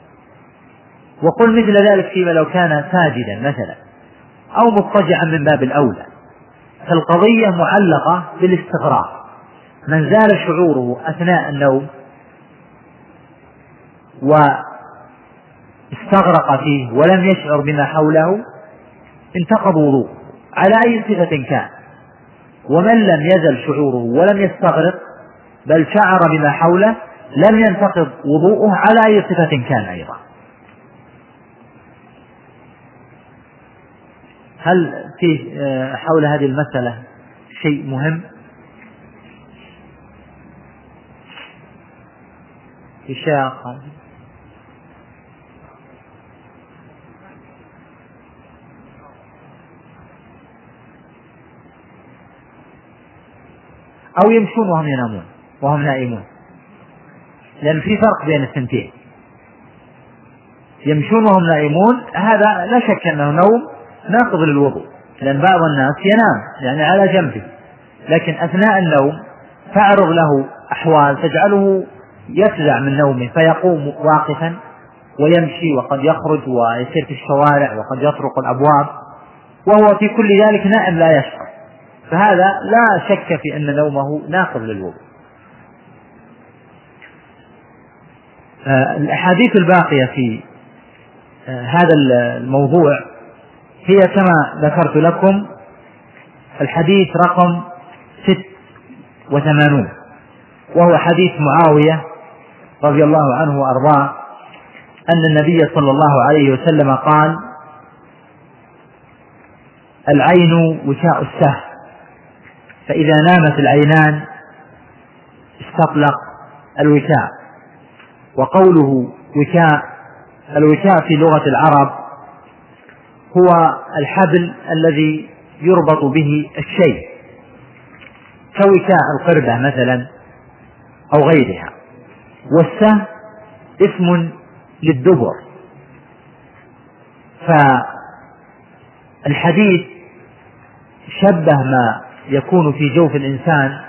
وقل مثل ذلك فيما لو كان ساجدا مثلا أو مضطجعا من باب الأولى، فالقضية معلقة بالاستغراق. من زال شعوره أثناء النوم واستغرق فيه ولم يشعر بما حوله انتقض وضوءه على أي صفة كان. ومن لم يزل شعوره ولم يستغرق بل شعر بما حوله لم ينتقض وضوءه على أي صفة كان أيضا. هل في حول هذه المسألة شيء مهم؟ في شيء آخر؟ أو يمشون وهم ينامون وهم نائمون، لأن في فرق بين الثنتين. يمشون وهم نائمون هذا لا شك أنه نوم ناقض للوضوء، لأن بعض الناس ينام يعني على جنبه، لكن أثناء النوم تعرض له أحوال تجعله يفزع من نومه فيقوم واقفا ويمشي، وقد يخرج ويسير في الشوارع وقد يطرق الأبواب وهو في كل ذلك نائم لا يشعر، فهذا لا شك في أن نومه ناقض للوضوء. الأحاديث الباقية في هذا الموضوع هي كما ذكرت لكم الحديث رقم 86، وهو حديث معاوية رضي الله عنه وأرضاه أن النبي صلى الله عليه وسلم قال: العين وشاء السهم، فإذا نامت العينان استطلق الوشاء. وقوله وشاء، الوشاء في لغة العرب هو الحبل الذي يربط به الشيء كوشاء القربة مثلا أو غيرها. والسهم اسم للدبر. فالحديث شبه ما يكون في جوف الإنسان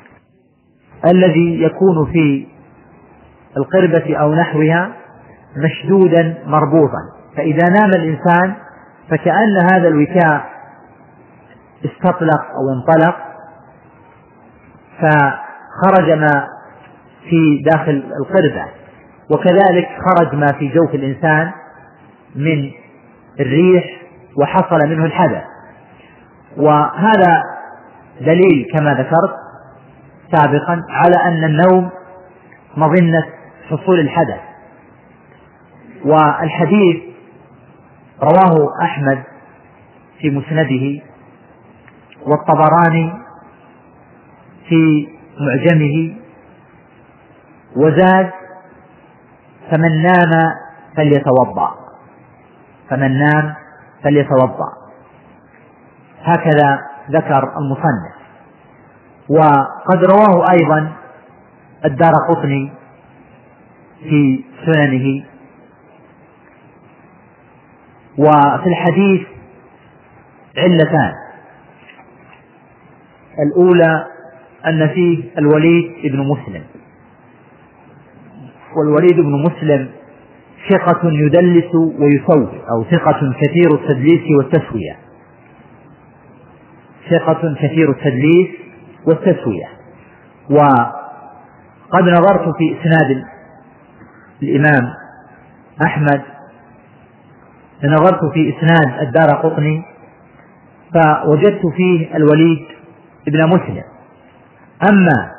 الذي يكون في القربة أو نحوها مشدودا مربوطا، فإذا نام الإنسان فكأن هذا الوكاء استطلق أو انطلق، فخرج ما في داخل القربة، وكذلك خرج ما في جوف الإنسان من الريح وحصل منه الحدث. وهذا دليل كما ذكرت سابقا على أن النوم مظنة حصول الحدث. والحديث رواه أحمد في مسنده والطبراني في معجمه، وزاد: فمن نام فليتوضأ، فمن نام فليتوضأ، هكذا ذكر المصنف. وقد رواه أيضا الدارقطني في سننه. وفي الحديث علتان: الأولى أن فيه الوليد بن مسلم، والوليد بن مسلم ثقة يدلس ويسوء، أو ثقة كثير التدليس والتسوية، ثقة كثير التدليس والتسوية. وقد نظرت في إسناد الإمام أحمد، نظرت في إسناد الدارقطني فوجدت فيه الوليد بن مسلم. أما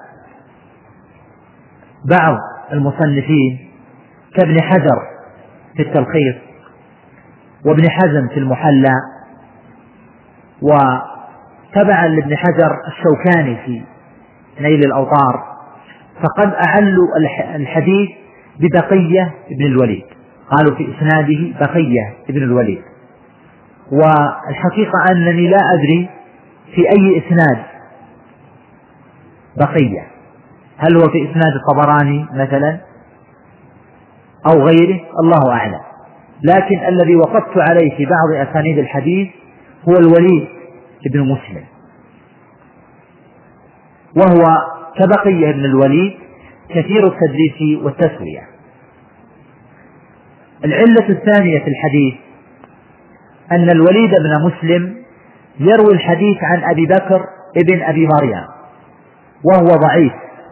بعض المصنفين كابن حجر في التلخيص وابن حزم في المحلى وتبعا لابن حجر الشوكاني في نيل الأوطار، فقد أعلوا الحديث ببقية ابن الوليد، قالوا في إسناده بقية ابن الوليد. والحقيقة أنني لا أدري في أي إسناد بقية، هل هو في إسناد الطبراني مثلا أو غيره، الله أعلم. لكن الذي وقفت عليه في بعض أسانيد الحديث هو الوليد بن مسلم، وهو كبقية ابن الوليد كثير التدليس والتسوية. العلة الثانية في الحديث أن الوليد بن مسلم يروي الحديث عن أبي بكر ابن أبي مريم، وهو ضعيف،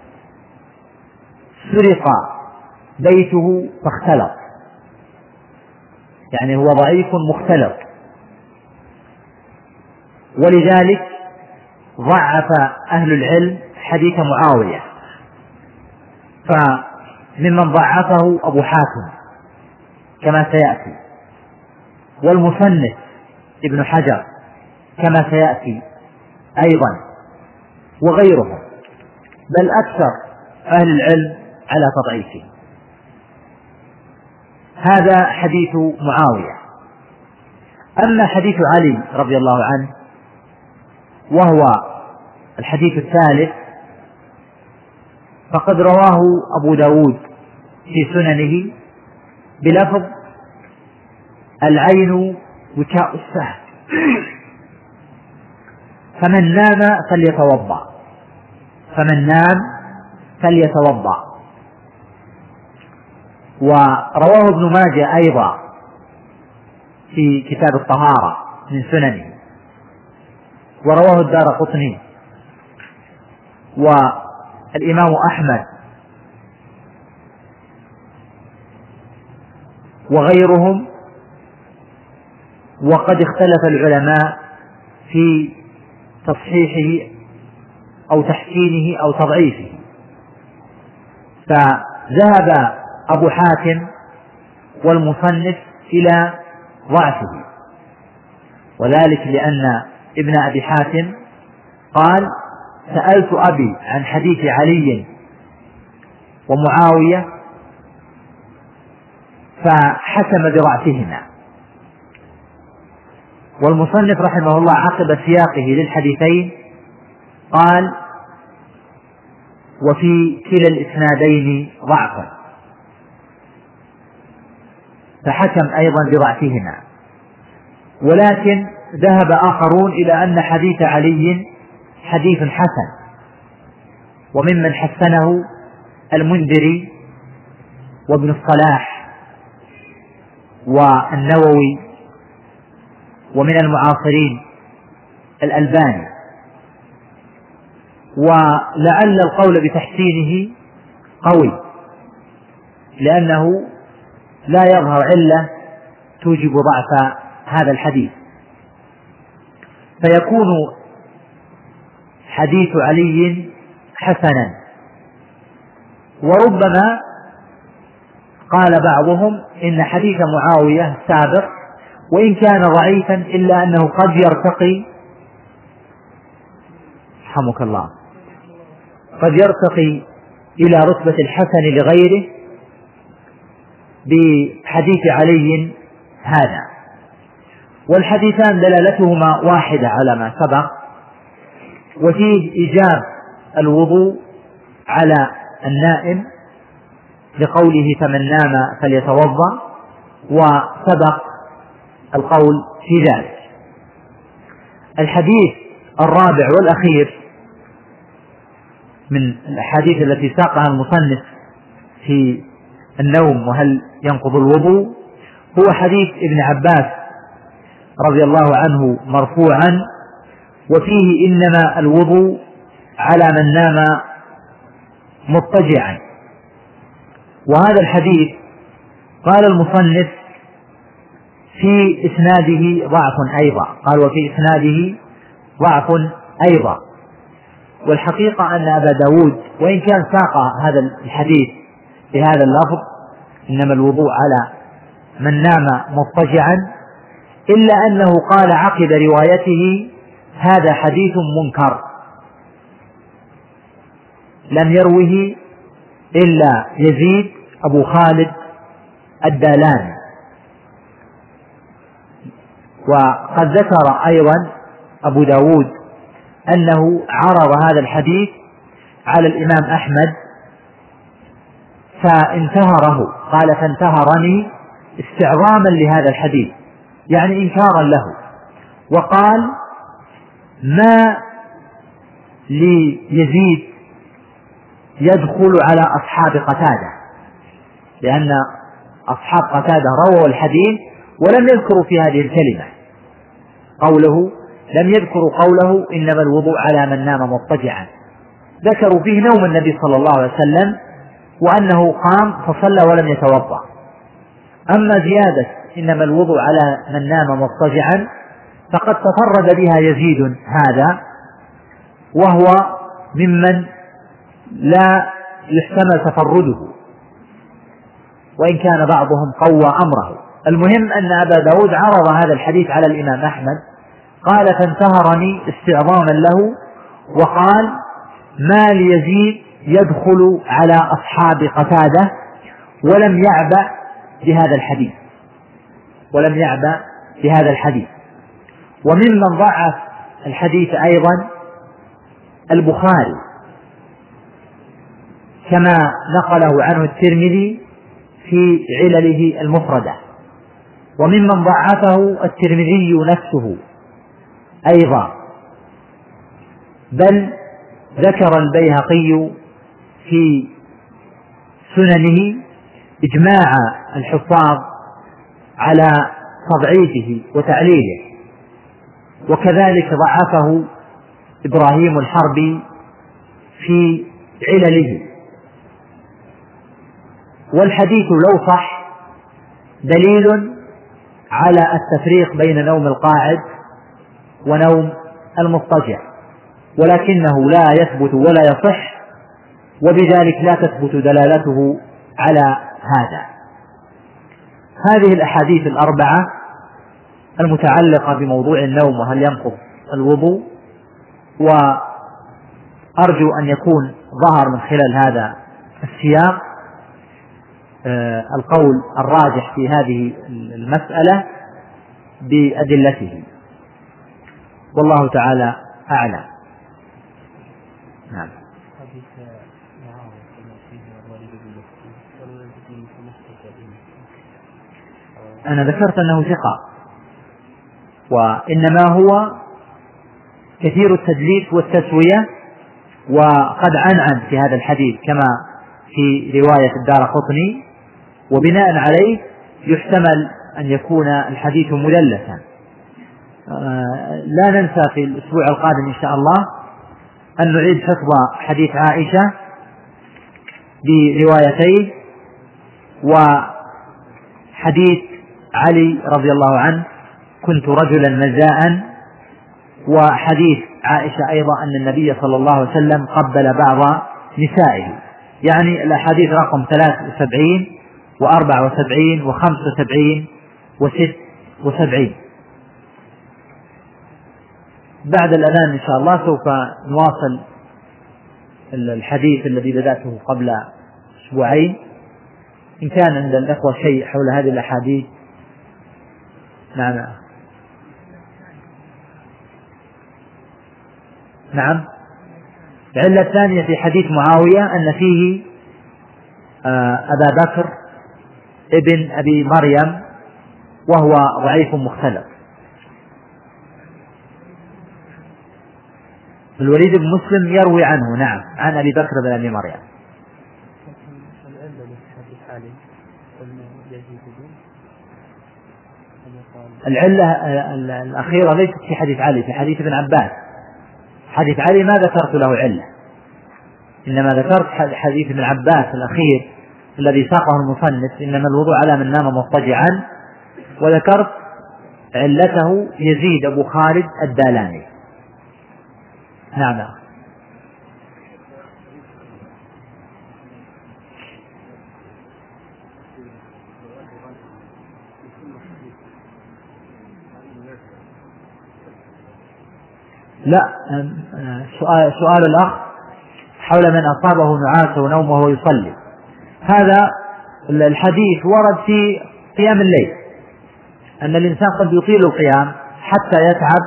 سرق بيته فاختلط، يعني هو ضعيف مختلط، ولذلك ضعف أهل العلم حديث معاوية، فممن ضعفه أبو حاتم كما سيأتي، والمصنف ابن حجر كما سيأتي أيضا، وغيرهم، بل أكثر أهل العلم على تضعيفه. هذا حديث معاوية. أما حديث علي رضي الله عنه وهو الحديث الثالث فقد رواه أبو داود في سننه بلفظ: العين وكاء السهم، فمن نام فليتوضأ، فمن نام فليتوضأ. ورواه ابن ماجه أيضا في كتاب الطهارة من سننه، ورواه الدارقطني والإمام أحمد وغيرهم. وقد اختلف العلماء في تصحيحه أو تحسينه أو تضعيفه، فذهب أبو حاتم والمصنف إلى ضعفه، وذلك لأن ابن أبي حاتم قال: سألت أبي عن حديث علي ومعاوية فحكم بضعفهما. والمصنف رحمه الله عقب سياقه للحديثين قال: وفي كلا الإسنادين ضعفا، فحكم أيضا بضعفهما. ولكن ذهب آخرون إلى أن حديث علي حديث حسن، وممن حسنه المنذري وابن الصلاح والنووي، ومن المعاصرين الألباني. ولعل القول بتحسينه قوي، لأنه لا يظهر علة توجب ضعف هذا الحديث، فيكون حديث علي حسنا. وربما قال بعضهم إن حديث معاوية سابق وإن كان ضعيفا إلا أنه قد يرتقي، رحمك الله، قد يرتقي إلى رتبة الحسن لغيره بحديث علي هذا. والحديثان دلالتهما واحدة على ما سبق، وفيه إيجاب الوضوء على النائم لقوله فمن نام فليتوضأ، وسبق القول في ذلك. الحديث الرابع والأخير من الأحاديث التي ساقها المصنف في النوم وهل ينقض الوضوء هو حديث ابن عباس رضي الله عنه مرفوعا، وفيه إنما الوضوء على من نام مضطجعا. وهذا الحديث قال المصنف في إسناده ضعف أيضا، قال وفي إسناده ضعف أيضا. والحقيقة أن أبا داود وإن كان ساق هذا الحديث بهذا اللفظ إنما الوضوء على من نام مضطجعا، إلا أنه قال عقب روايته هذا حديث منكر لم يروه إلا يزيد أبو خالد الدالاني. وقد ذكر أيضا أبو داود أنه عرض هذا الحديث على الإمام أحمد فانتهره، قال فانتهرني استعظاما لهذا الحديث، يعني إنكارا له، وقال ما ليزيد يدخل على أصحاب قتادة، لأن أصحاب قتادة رووا الحديث ولم يذكروا في هذه الكلمة قوله، لم يذكروا قوله إنما الوضوء على من نام مضطجعا، ذكروا فيه نوم النبي صلى الله عليه وسلم وأنه قام فصلى ولم يتوضأ. أما زيادة إنما الوضوء على من نام مضطجعا فقد تفرد بها يزيد هذا، وهو ممن لا يحتمل تفرده وإن كان بعضهم قوى أمره. المهم أن أبا داود عرض هذا الحديث على الإمام أحمد، قال فانتهرني استعظاما له، وقال ما ليزيد يدخل على أصحاب قتادة، ولم يعبأ بهذا الحديث، ولم يعبأ بهذا الحديث. وممن ضعف الحديث أيضا البخاري كما نقله عنه الترمذي في علله المفردة، وممن ضعفه الترمذي نفسه أيضا، بل ذكر البيهقي في سننه إجماع الحفاظ على تضعيفه وتعليله، وكذلك ضعفه إبراهيم الحربي في علله. والحديث لو صح دليل على التفريق بين نوم القاعد ونوم المضطجع، ولكنه لا يثبت ولا يصح، وبذلك لا تثبت دلالته على هذا. هذه الأحاديث الأربعة المتعلقة بموضوع النوم وهل ينقض الوضوء، وأرجو أن يكون ظهر من خلال هذا السياق القول الراجح في هذه المسألة بأدلته، والله تعالى أعلم. نعم. أنا ذكرت أنه ثقة، وإنما هو كثير التدليس والتسوية، وقد عنعن في هذا الحديث كما في رواية الدارقطني، وبناء عليه يحتمل أن يكون الحديث مدلسا. لا ننسى في الأسبوع القادم إن شاء الله أن نعيد حفظ حديث عائشة بروايتين، وحديث علي رضي الله عنه كنت رجلا مزاء، وحديث عائشة أيضا أن النبي صلى الله عليه وسلم قبل بعض نسائه. يعني الأحاديث رقم 73 و74 و75 و76. بعد الأذان إن شاء الله سوف نواصل الحديث الذي بدأته قبل أسبوعين، إن كان عند الأخوة شيء حول هذه الأحاديث. نعم. العلة الثانية في حديث معاوية أن فيه أبا بكر ابن أبي مريم وهو ضعيف مختلف. الوليد بن مسلم يروي عنه، نعم، عن أبي بكر بن أبي مريم. العلة الأخيرة ليست في حديث علي، في حديث ابن عباس. حديث علي ما ذكرت له علة، إنما ذكرت حديث ابن عباس الأخير الذي ساقه المصنف، إنما الوضوء على من نام مضطجعا، وذكرت علته يزيد أبو خالد الدالاني. نعم. لا، سؤال الأخ حول من أصابه نعاس ونومه وهو يصلي. هذا الحديث ورد في قيام الليل، أن الإنسان قد يطيل القيام حتى يتعب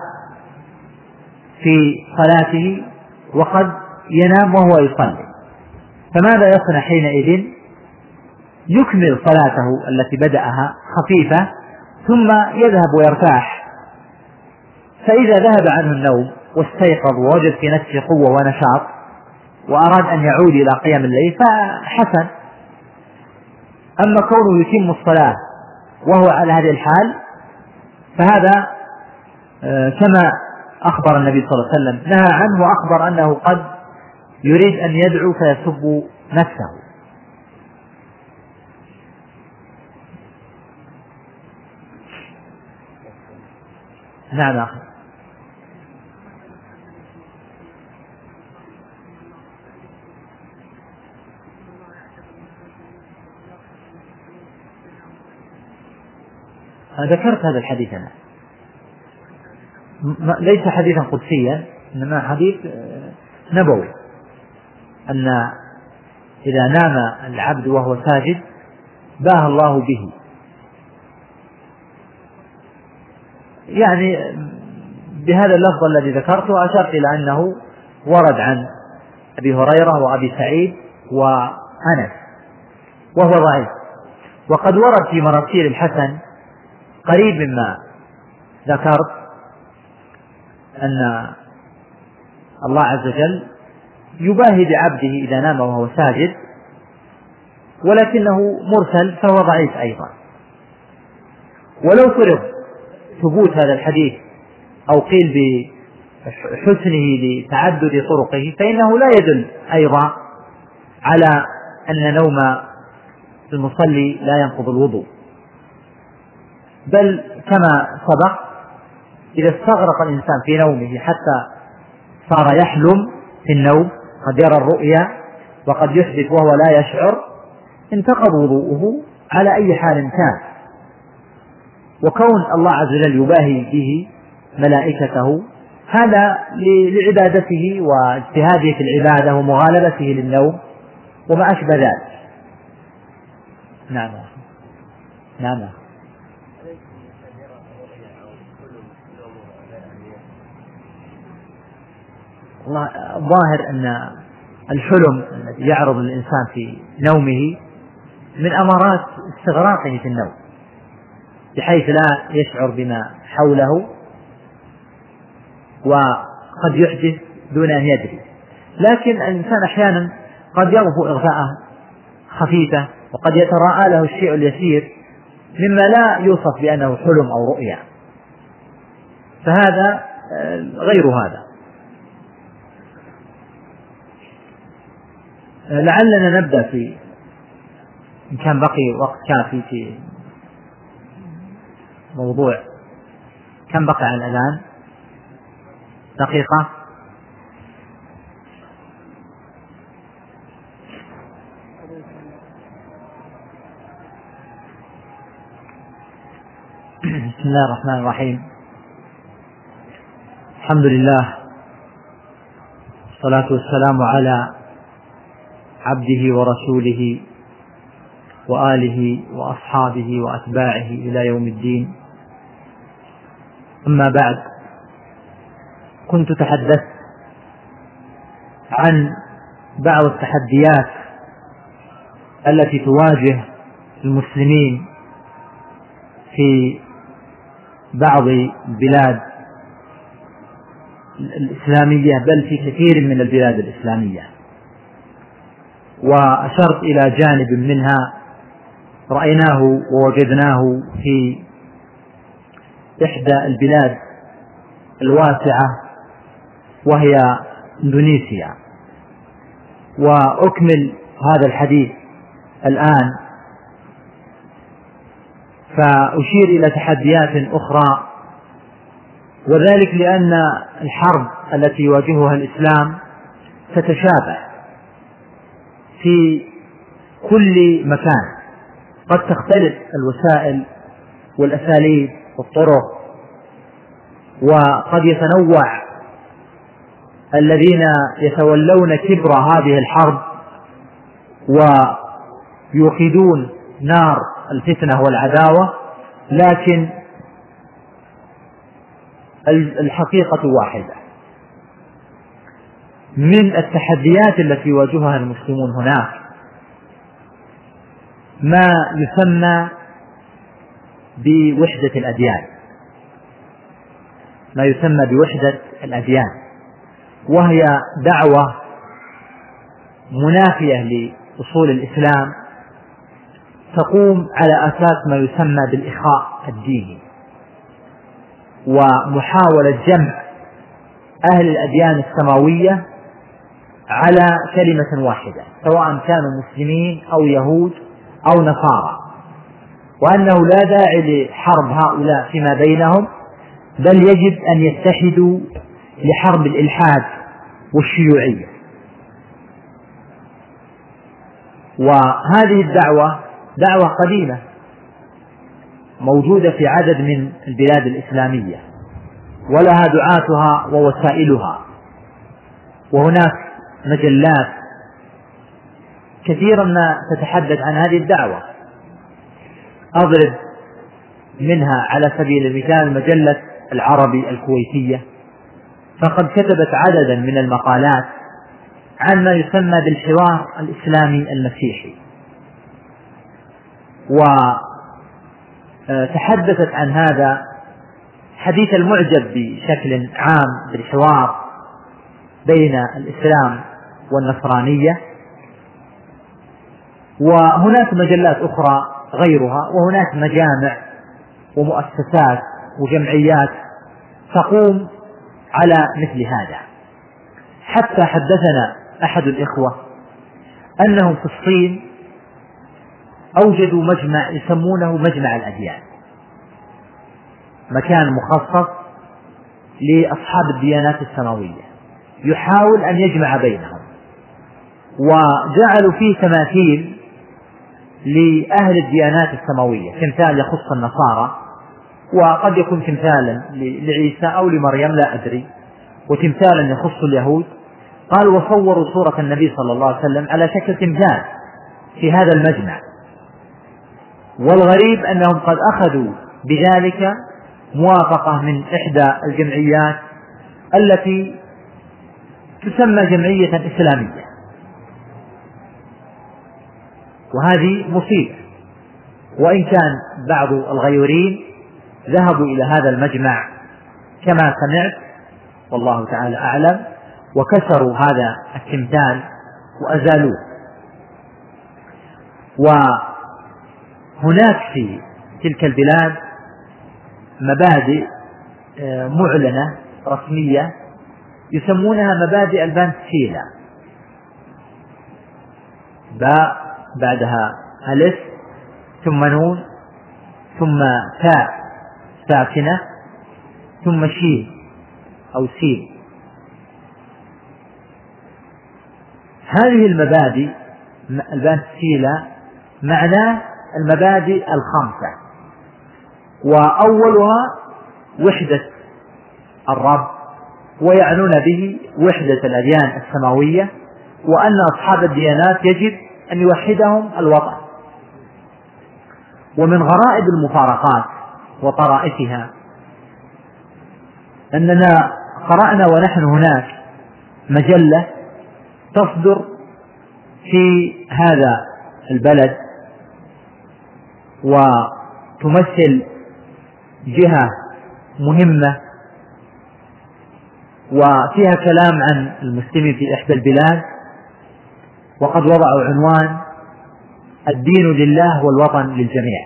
في صلاته وقد ينام وهو يصلي، فماذا يصنع حينئذ؟ يكمل صلاته التي بدأها خفيفة ثم يذهب ويرتاح. فإذا ذهب عنه النوم واستيقظ ووجد في نفسه قوة ونشاط وأراد أن يعود إلى قيام الليل فحسن. أما كونه يتم الصلاة وهو على هذه الحال فهذا كما أخبر النبي صلى الله عليه وسلم نهى عنه، وأخبر أنه قد يريد أن يدعو فيسب نفسه. نعم أخي. ذكرت هذا الحديث أنا، ليس حديثا قدسيا إنما حديث نبوي، أن إذا نام العبد وهو ساجد باه الله به. يعني بهذا اللفظ الذي ذكرته أشرت إلى أنه ورد عن أبي هريرة وأبي سعيد وأنس وهو ضعيف، وقد ورد في مراسيل الحسن قريب مما ذكرت أن الله عز وجل يباهي بعبده إذا نام وهو ساجد، ولكنه مرسل فهو ضعيف أيضا. ولو فرض ثبوت هذا الحديث أو قيل بحسنه لتعدد طرقه فإنه لا يدل أيضا على أن نوم المصلي لا ينقض الوضوء، بل كما سبق إذا استغرق الإنسان في نومه حتى صار يحلم في النوم، قد يرى الرؤيا وقد يحدث وهو لا يشعر، انتقض وضوءه على أي حال كان. وكون الله عز وجل يباهي به ملائكته هذا لعبادته واجتهاده في العبادة ومغالبته للنوم وما أشبه ذلك. نعم نعم. الظاهر أن الحلم الذي يعرض الإنسان في نومه من أمارات استغراقه في النوم بحيث لا يشعر بما حوله وقد يحدث دون أن يدري. لكن الإنسان أحيانا قد يغفو إغفاءه خفيفة وقد يتراءى له الشيء اليسير مما لا يوصف بأنه حلم أو رؤيا، فهذا غير هذا. لعلنا نبدأ في إن كان بقي وقت كافي في موضوع كم بقي على الأذان؟ دقيقة. بسم الله الرحمن الرحيم. الحمد لله والصلاة والسلام على عبده ورسوله وآله وأصحابه وأتباعه إلى يوم الدين. أما بعد، كنت تحدثت عن بعض التحديات التي تواجه المسلمين في بعض البلاد الإسلامية، بل في كثير من البلاد الإسلامية، وأشرت إلى جانب منها رأيناه ووجدناه في إحدى البلاد الواسعة وهي إندونيسيا. وأكمل هذا الحديث الآن، فأشير إلى تحديات أخرى، وذلك لأن الحرب التي يواجهها الإسلام تتشابه في كل مكان. قد تختلف الوسائل والأساليب والطرق، وقد يتنوع الذين يتولون كبر هذه الحرب ويوقدون نار الفتنة والعداوة، لكن الحقيقة واحدة. من التحديات التي يواجهها المسلمون هناك ما يسمى بوحدة الأديان، ما يسمى بوحدة الأديان، وهي دعوة منافية لأصول الإسلام، تقوم على أساس ما يسمى بالإخاء الديني، ومحاولة جمع أهل الأديان السماوية على كلمة واحدة، سواء كانوا مسلمين أو يهود أو نصارى، وأنه لا داعي لحرب هؤلاء فيما بينهم، بل يجب أن يتحدوا لحرب الإلحاد والشيوعية. وهذه الدعوة دعوة قديمة موجودة في عدد من البلاد الإسلامية، ولها دعاتها ووسائلها، وهناك مجلات كثيرا ما تتحدث عن هذه الدعوة. أضرب منها على سبيل المثال مجلة العربي الكويتية، فقد كتبت عددا من المقالات عن ما يسمى بالحوار الإسلامي المسيحي، وتحدثت عن هذا حديث المعجب بشكل عام بالحوار بين الإسلام والنصرانية. وهناك مجلات أخرى غيرها، وهناك مجامع ومؤسسات وجمعيات تقوم على مثل هذا. حتى حدثنا أحد الإخوة أنهم في الصين أوجدوا مجمع يسمونه مجمع الأديان، مكان مخصص لأصحاب الديانات السماوية، يحاول أن يجمع بينهم، وجعلوا فيه تماثيل لأهل الديانات السماوية، تمثال يخص النصارى، وقد يكون تمثالا لعيسى أو لمريم لا أدري، وتمثالا يخص اليهود. قال وصوروا صورة النبي صلى الله عليه وسلم على شكل تمثال في هذا المجمع. والغريب أنهم قد أخذوا بذلك موافقة من إحدى الجمعيات التي تسمى جمعية إسلامية، وهذه مصيبة. وإن كان بعض الغيورين ذهبوا إلى هذا المجمع كما سمعت والله تعالى أعلم، وكسروا هذا التمثال وأزالوه. وهناك في تلك البلاد مبادئ معلنة رسمية يسمونها مبادئ البانتشيلا، باء بعدها ألف ثم نون ثم تاء ساكنة ثم شين أو سين. هذه المبادئ السيلة معناه المبادئ الخمسة، وأولها وحدة الرب، ويعنون به وحدة الأديان السماوية، وأن أصحاب الديانات يجب أن يوحدهم الوطن. ومن غرائب المفارقات وطرائفها أننا قرأنا ونحن هناك مجلة تصدر في هذا البلد وتمثل جهة مهمة، وفيها كلام عن المسلمين في إحدى البلاد، وقد وضعوا عنوان الدين لله والوطن للجميع.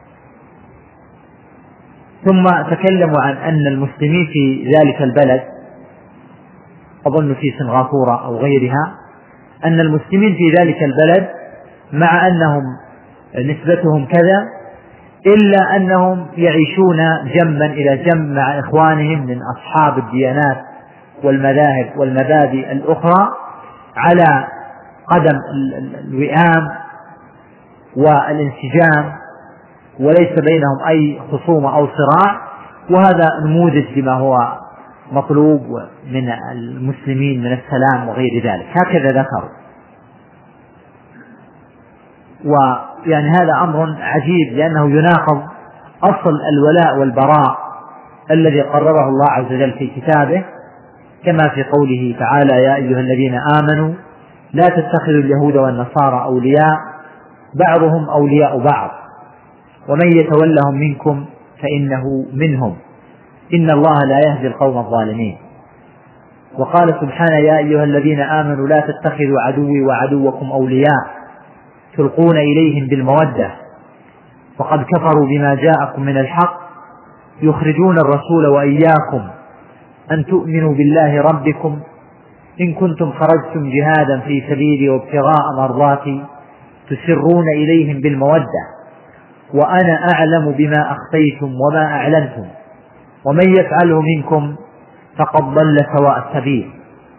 ثم تكلموا عن أن المسلمين في ذلك البلد، أظن في سنغافورة أو غيرها، أن المسلمين في ذلك البلد مع أنهم نسبتهم كذا إلا أنهم يعيشون جنبا إلى جنب مع إخوانهم من أصحاب الديانات والمذاهب والمبادئ الأخرى على قدم الوئام والانسجام، وليس بينهم أي خصومة أو صراع. وهذا نموذج لما هو مطلوب من المسلمين من السلام وغير ذلك، هكذا ذكروا. ويعني هذا أمر عجيب، لأنه يناقض أصل الولاء والبراء الذي قرره الله عز وجل في كتابه، كما في قوله تعالى: يا أيها الذين آمنوا لا تتخذوا اليهود والنصارى أولياء بعضهم أولياء بعض ومن يتولهم منكم فإنه منهم إن الله لا يهدي القوم الظالمين. وقال سبحانه: يا أيها الذين آمنوا لا تتخذوا عدوي وعدوكم أولياء تلقون إليهم بالمودة وقد كفروا بما جاءكم من الحق يخرجون الرسول وإياكم أن تؤمنوا بالله ربكم إن كنتم خرجتم جهادا في سبيلي وابتغاء مرضاتي تسرون إليهم بالمودة وأنا أعلم بما أخفيتم وما أعلنتم ومن يفعله منكم فقد ضل سواء السبيل.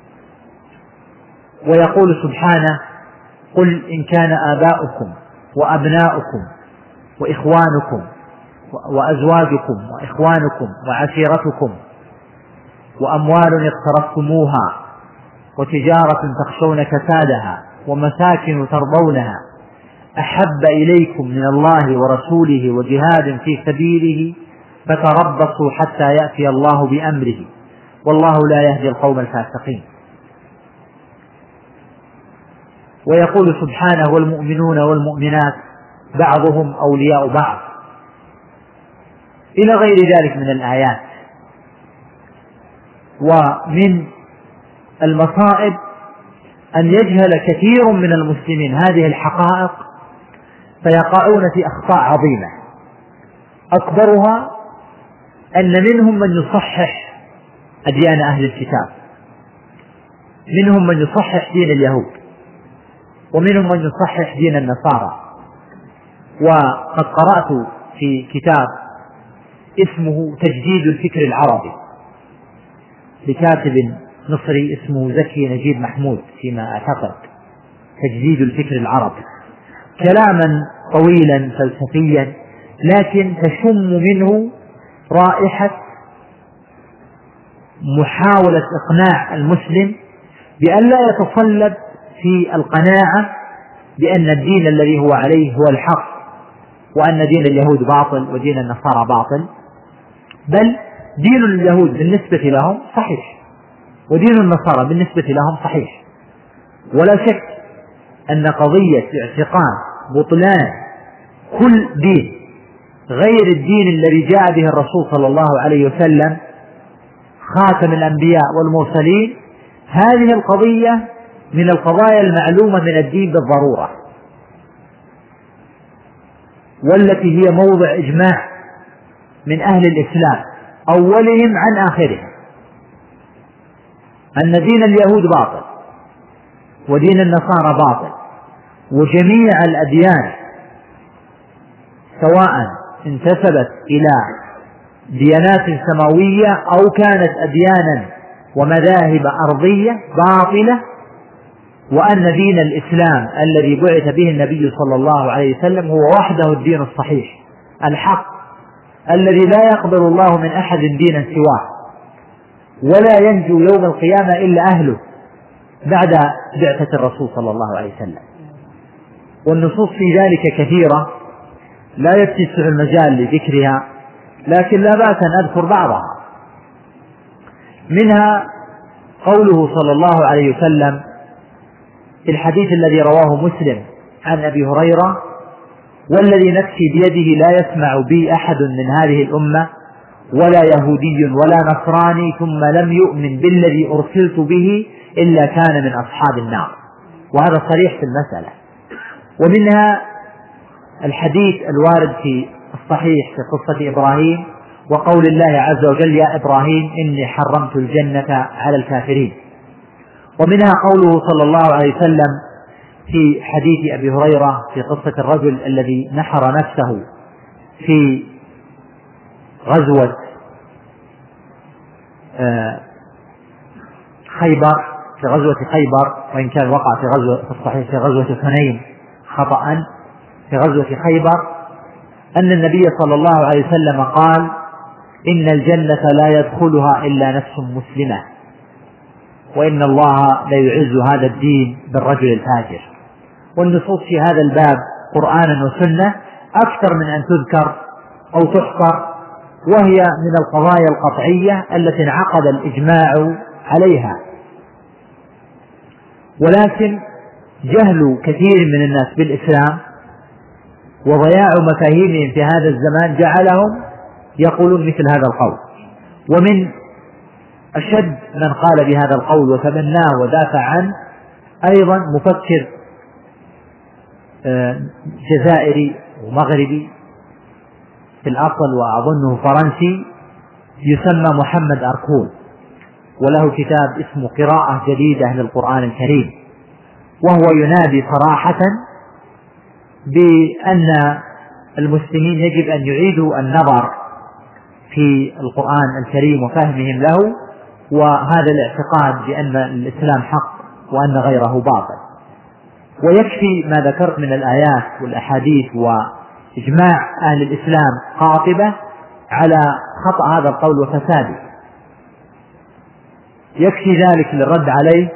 ويقول سبحانه: قل إن كان آباؤكم وأبناؤكم وإخوانكم وأزواجكم وإخوانكم وعشيرتكم وأموال اقترفتموها وتجارة تخشون كسادها ومساكن ترضونها أحب إليكم من الله ورسوله وجهاد في سبيله فتربصوا حتى يأتي الله بأمره والله لا يهدي القوم الفاسقين. ويقول سبحانه: والمؤمنون والمؤمنات بعضهم أولياء بعض، إلى غير ذلك من الآيات. ومن المصائب أن يجهل كثير من المسلمين هذه الحقائق فيقعون في أخطاء عظيمة، أكبرها أن منهم من يصحح أديان أهل الكتاب، منهم من يصحح دين اليهود، ومنهم من يصحح دين النصارى. وقد قرأت في كتاب اسمه تجديد الفكر العربي لكاتب مصري اسمه زكي نجيب محمود فيما أعتقد، تجديد الفكر العربي، كلاما طويلا فلسفيا لكن تشم منه رائحة محاولة إقناع المسلم بأن لا يتصلب في القناعة بأن الدين الذي هو عليه هو الحق وأن دين اليهود باطل ودين النصارى باطل، بل دين اليهود بالنسبة لهم صحيح ودين النصارى بالنسبة لهم صحيح. ولا شك أن قضية اعتقاد بطلان كل دين غير الدين الذي جاء به الرسول صلى الله عليه وسلم خاتم الأنبياء والمرسلين، هذه القضية من القضايا المعلومة من الدين بالضرورة، والتي هي موضع إجماع من أهل الإسلام أولهم عن آخرهم أن دين اليهود باطل ودين النصارى باطل، وجميع الأديان سواء انتسبت إلى ديانات سماوية أو كانت أديانا ومذاهب أرضية باطلة، وأن دين الإسلام الذي بعث به النبي صلى الله عليه وسلم هو وحده الدين الصحيح الحق الذي لا يقبل الله من أحد دينا سواه، ولا ينجو يوم القيامة إلا أهله بعد بعثة الرسول صلى الله عليه وسلم. والنصوص في ذلك كثيرة لا يتسع المجال لذكرها، لكن لا بأس أن أذكر بعضها. منها قوله صلى الله عليه وسلم في الحديث الذي رواه مسلم عن أبي هريرة: والذي نفسي بيده لا يسمع بي أحد من هذه الأمة ولا يهودي ولا نصراني ثم لم يؤمن بالذي أرسلت به إلا كان من أصحاب النار. وهذا صريح في المسألة. ومنها الحديث الوارد في الصحيح في قصة إبراهيم وقول الله عز وجل: يا إبراهيم إني حرمت الجنة على الكافرين. ومنها قوله صلى الله عليه وسلم في حديث أبي هريرة في قصة الرجل الذي نحر نفسه في غزوة خيبر، في غزوة خيبر، وإن كان وقع في الصحيح في غزوة حنين خطأ، في غزوة خيبر، أن النبي صلى الله عليه وسلم قال: إن الجنة لا يدخلها إلا نفس مسلمة، وإن الله لا يعز هذا الدين بالرجل الفاجر. والنصوص في هذا الباب قرآنا وسنة أكثر من أن تذكر أو تحصر، وهي من القضايا القطعية التي انعقد الإجماع عليها. ولكن جهل كثير من الناس بالإسلام وضياع مفاهيمهم في هذا الزمان جعلهم يقولون مثل هذا القول. ومن أشد من قال بهذا القول وتبناه ودافع عنه أيضا مفكر جزائري ومغربي في الأصل وأظنه فرنسي يسمى محمد أركول، وله كتاب اسمه قراءة جديدة للقرآن الكريم، وهو ينادي صراحة بأن المسلمين يجب أن يعيدوا النظر في القرآن الكريم وفهمهم له، وهذا الاعتقاد بأن الإسلام حق وأن غيره باطل. ويكفي ما ذكرت من الآيات والأحاديث وإجماع أهل الإسلام قاطبة على خطأ هذا القول وفساده، يكفي ذلك للرد عليه.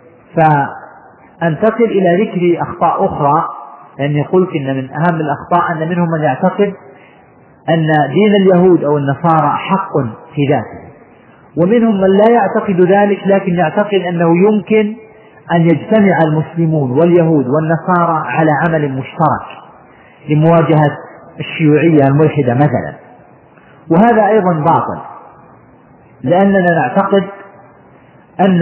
فأنتقل إلى ذكر أخطاء أخرى، لأني قلت إن من أهم الأخطاء أن منهم من يعتقد أن دين اليهود أو النصارى حق في ذاته، ومنهم من لا يعتقد ذلك لكن يعتقد أنه يمكن أن يجتمع المسلمون واليهود والنصارى على عمل مشترك لمواجهة الشيوعية الملحدة مثلا. وهذا أيضا باطل، لأننا نعتقد أن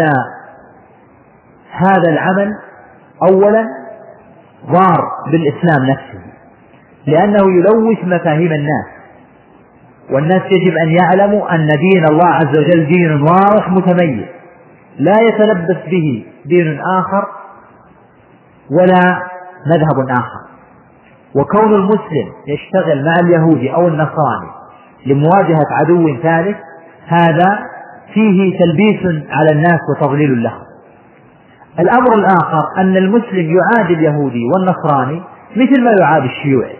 هذا العمل أولا ضار بالإسلام نفسه، لأنه يلوث مفاهيم الناس، والناس يجب أن يعلموا أن دين الله عز وجل دين واضح متميز لا يتلبس به دين آخر ولا مذهب آخر. وكون المسلم يشتغل مع اليهودي أو النصراني لمواجهة عدو ثالث هذا فيه تلبيس على الناس وتضليل لهم. الأمر الآخر أن المسلم يعادي اليهودي والنصراني مثل ما يعادي الشيوعي،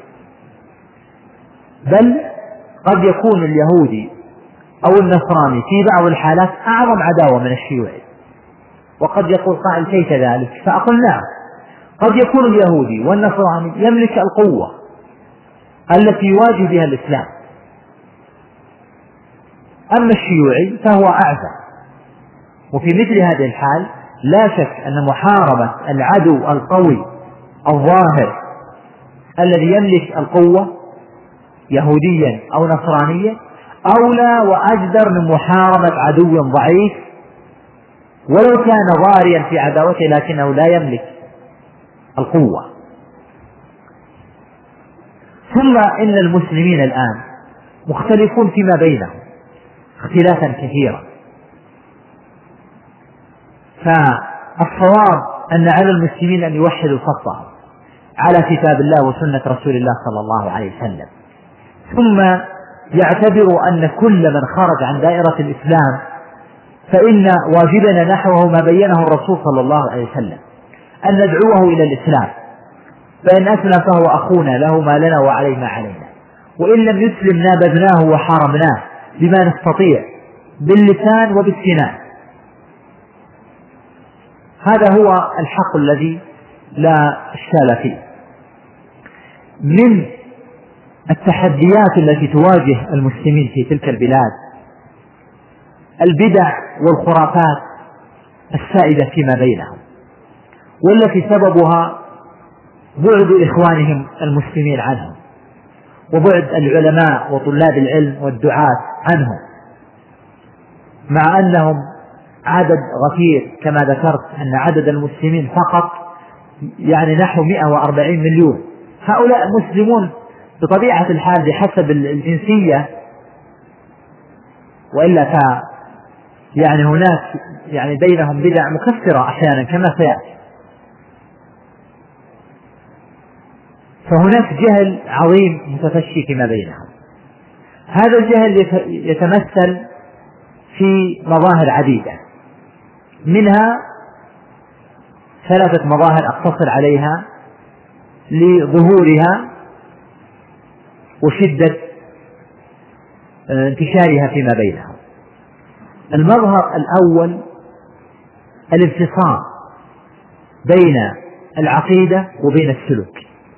بل قد يكون اليهودي أو النصراني في بعض الحالات أعظم عداوة من الشيوعي. وقد يقول قائل: كيف ذلك؟ فأقول: نعم، قد يكون اليهودي والنصراني يملك القوة التي يواجه بها الإسلام، أما الشيوعي فهو أعزى. وفي مثل هذه الحال لا شك أن محاربة العدو القوي الظاهر الذي يملك القوة يهوديا أو نصرانيا أولى وأجدر من محاربة عدو ضعيف ولو كان ضاريا في عداوته لكنه لا يملك القوة. ثم إن المسلمين الآن مختلفون فيما بينهم اختلافا كثيرا، فالصواب أن على المسلمين أن يوحدوا صفهم على كتاب الله وسنة رسول الله صلى الله عليه وسلم، ثم يعتبر أن كل من خرج عن دائرة الإسلام فإن واجبنا نحوه ما بينه الرسول صلى الله عليه وسلم، أن ندعوه إلى الإسلام، فإن أسلم فهو أخونا له ما لنا وعليه ما علينا، وإن لم يسلم نابذناه وحاربناه بما نستطيع باللسان وبالسنان. هذا هو الحق الذي لا إشكال فيه. من التحديات التي تواجه المسلمين في تلك البلاد البدع والخرافات السائدة فيما بينهم، والتي سببها بعد إخوانهم المسلمين عنهم، وبعد العلماء وطلاب العلم والدعاة عنهم، مع أنهم عدد غفير كما ذكرت أن عدد المسلمين فقط يعني نحو 140 مليون. هؤلاء مسلمون بطبيعة الحال بحسب الجنسية، وإلا يعني هناك يعني بينهم بدع مكفرة أحيانا كما سيأتي. فهناك جهل عظيم متفشي فيما بينهم. هذا الجهل يتمثل في مظاهر عديدة، منها 3 مظاهر أقتصر عليها لظهورها وشدة انتشارها فيما بينهم. المظهر الأول الانفصام بين العقيدة وبين السلوك،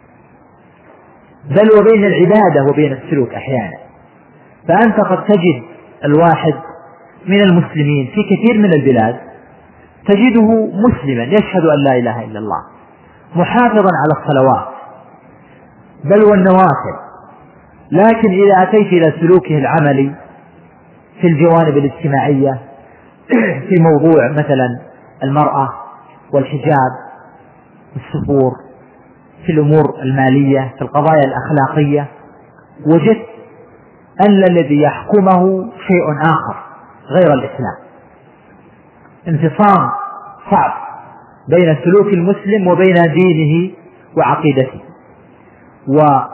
بل وبين العبادة وبين السلوك أحيانا. فأنت قد تجد الواحد من المسلمين في كثير من البلاد تجده مسلما يشهد أن لا إله إلا الله، محافظا على الصلوات بل والنوافل، لكن إذا أتيت إلى سلوكه العملي في الجوانب الاجتماعية في موضوع مثلا المرأة والحجاب والسفور، في الأمور المالية، في القضايا الأخلاقية، وجدت أن الذي يحكمه شيء آخر غير الإسلام. انفصام صعب بين سلوك المسلم وبين دينه وعقيدته. ولا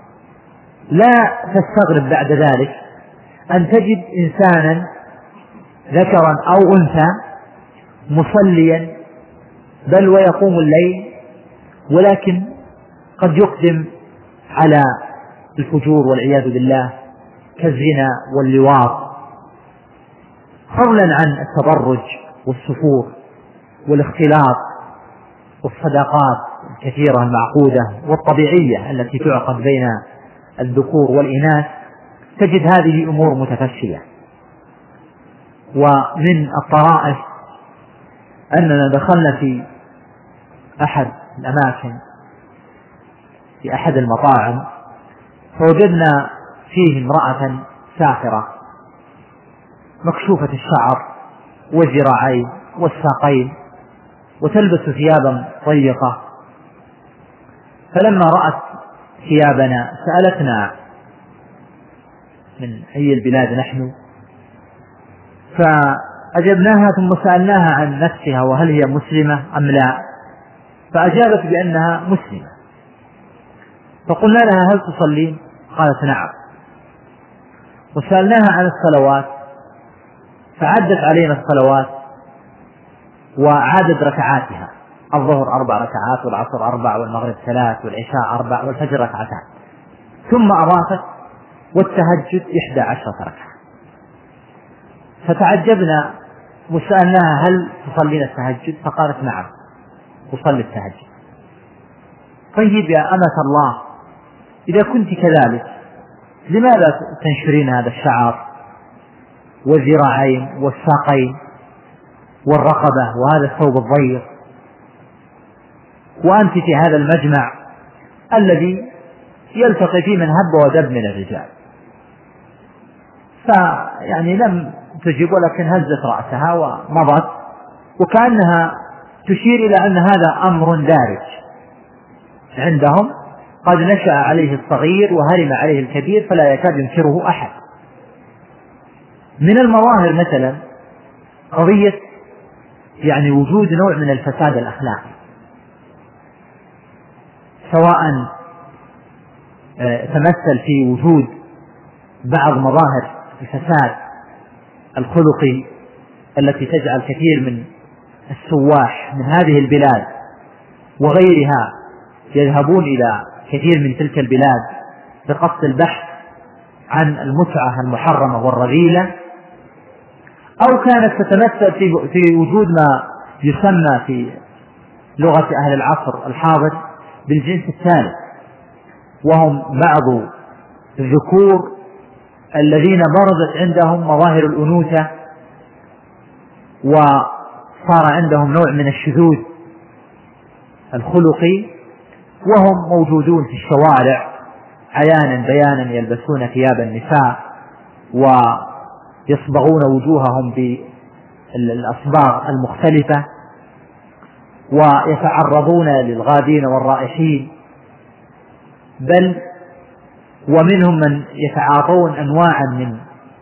تستغرب بعد ذلك أن تجد إنسانا ذكرا أو أنثى مصليا بل ويقوم الليل، ولكن قد يقدم على الفجور والعياذ بالله كالزنا واللواط، فضلا عن التبرج والسفور والاختلاط والصداقات الكثيرة المعقودة والطبيعية التي تعقد بين الذكور والإناث. تجد هذه أمور متفشية. ومن الطرائف أننا دخلنا في أحد الأماكن في أحد المطاعم فوجدنا فيه امرأة ساخرة مكشوفة الشعر والذراعين والساقين وتلبس ثيابا ضيقة. فلما رأت ثيابنا سألتنا من أي البلاد نحن، فأجبناها ثم سألناها عن نفسها وهل هي مسلمة أم لا، فأجابت بأنها مسلمة. فقلنا لها هل تصلين؟ قالت نعم. وسألناها عن الصلوات فعدت علينا الصلوات وعادت ركعاتها، الظهر 4 ركعات والعصر 4 والمغرب 3 والعشاء 4 والفجر 2 ركعات، ثم أضافت والتهجد 11 ركعة. فتعجبنا وسألناها هل تصلين التهجد؟ فقالت نعم أصلي التهجد. طيب يا أمة الله، إذا كنت كذلك لماذا تنشرين هذا الشعر والذراعين والساقين والرقبة وهذا الثوب الضيق وأنت في هذا المجمع الذي يلتقي فيه من هب ودب من الرجال؟ فيعني لم تجب، ولكن هزت رأسها ومضت، وكأنها تشير إلى أن هذا أمر دارج عندهم، قد نشأ عليه الصغير وهرم عليه الكبير فلا يكاد ينكره أحد. من المظاهر مثلا قضية يعني وجود نوع من الفساد الأخلاقي، سواء تمثل في وجود بعض مظاهر الفساد الخلقي التي تجعل كثير من السواح من هذه البلاد وغيرها يذهبون إلى كثير من تلك البلاد بقصد البحث عن المتعة المحرمة والرذيلة، أو كانت تتمثل في وجود ما يسمى في لغة أهل العصر الحاضر بالجنس الثالث، وهم بعض الذكور الذين برزت عندهم مظاهر الأنوثة وصار عندهم نوع من الشذوذ الخلقي، وهم موجودون في الشوارع عيانا بيانا يلبسون ثياب النساء ويصبغون وجوههم بالأصباغ المختلفة ويتعرضون للغادين والرائحين، بل ومنهم من يتعاطون أنواعا من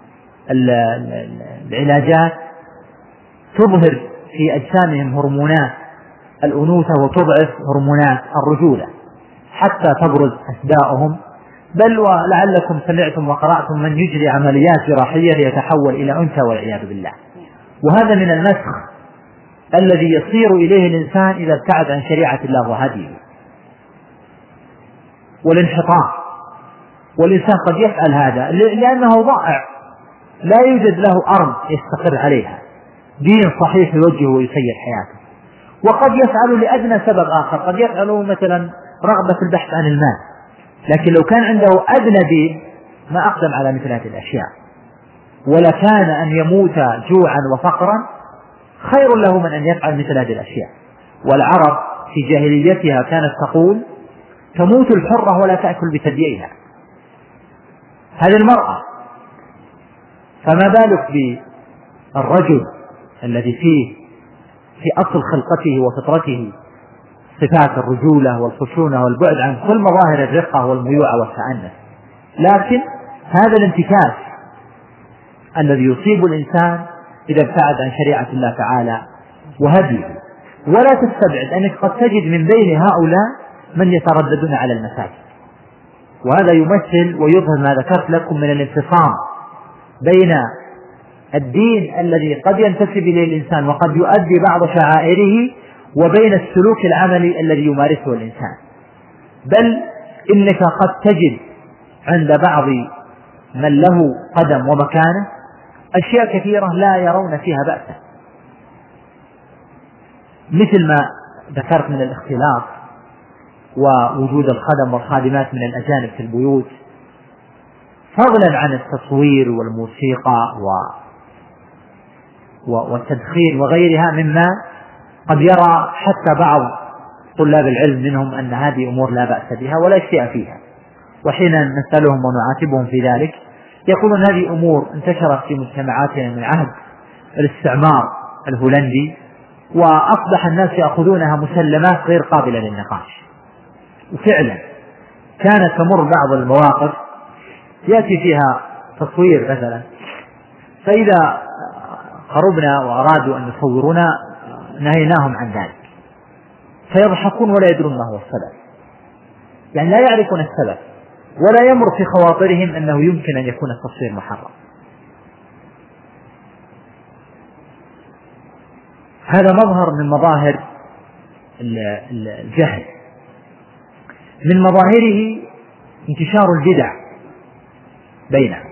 العلاجات تظهر في أجسامهم هرمونات الأنوثة وتضعف هرمونات الرجولة حتى تبرز أسداؤهم، بل ولعلكم سمعتم وقرأتم من يجري عمليات جراحية ليتحول إلى أنثى والعياذ بالله. وهذا من المسخ الذي يصير إليه الإنسان إذا ابتعد عن شريعة الله وهديه، والانحطاط. والإنسان قد يفعل هذا لأنه ضائع لا يوجد له أرض يستقر عليها، دين صحيح يوجهه ويسير حياته، وقد يفعل لأدنى سبب آخر، قد يفعل مثلا رغبة في البحث عن المال، لكن لو كان عنده أدنى دين ما أقدم على مثل هذه الأشياء، ولكان أن يموت جوعا وفقرا خير له من أن يفعل مثل هذه الأشياء. والعرب في جاهليتها كانت تقول تموت الحرة ولا تأكل بثدييها، هذه المرأة، فما بالك بالرجل الذي فيه في أصل خلقته وفطرته صفات الرجولة والخشونة والبعد عن كل مظاهر الرقة والميوعة والتعنت. لكن هذا الانتكاس الذي يصيب الإنسان إذا ابتعد عن شريعة الله تعالى وهديه. ولا تستبعد أنك قد تجد من بين هؤلاء من يترددون على المساجد، وهذا يمثل ويظهر ما ذكرت لكم من الانفصام بين الدين الذي قد ينتسب إليه الإنسان وقد يؤدي بعض شعائره وبين السلوك العملي الذي يمارسه الإنسان. بل إنك قد تجد عند بعض من له قدم ومكانة أشياء كثيرة لا يرون فيها بأسا، مثل ما ذكرت من الاختلاط ووجود الخدم والخادمات من الأجانب في البيوت، فضلا عن التصوير والموسيقى والتدخين وغيرها مما قد يرى حتى بعض طلاب العلم منهم أن هذه أمور لا بأس بها ولا شيء فيها، وحين نسألهم ونعاتبهم في ذلك يقولون هذه أمور انتشرت في مجتمعاتنا من عهد الاستعمار الهولندي، وأصبح الناس يأخذونها مسلمات غير قابلة للنقاش. وفعلا كانت تمر بعض المواقف يأتي فيها تصوير مثلا، فإذا قربنا وأرادوا أن يصورونا نهيناهم عن ذلك، فيضحكون ولا يدرون ما هو السبب، يعني لا يعرفون السبب ولا يمر في خواطرهم أنه يمكن أن يكون التصوير محرم. هذا مظهر من مظاهر الجهل. من مظاهره انتشار البدع بينهم،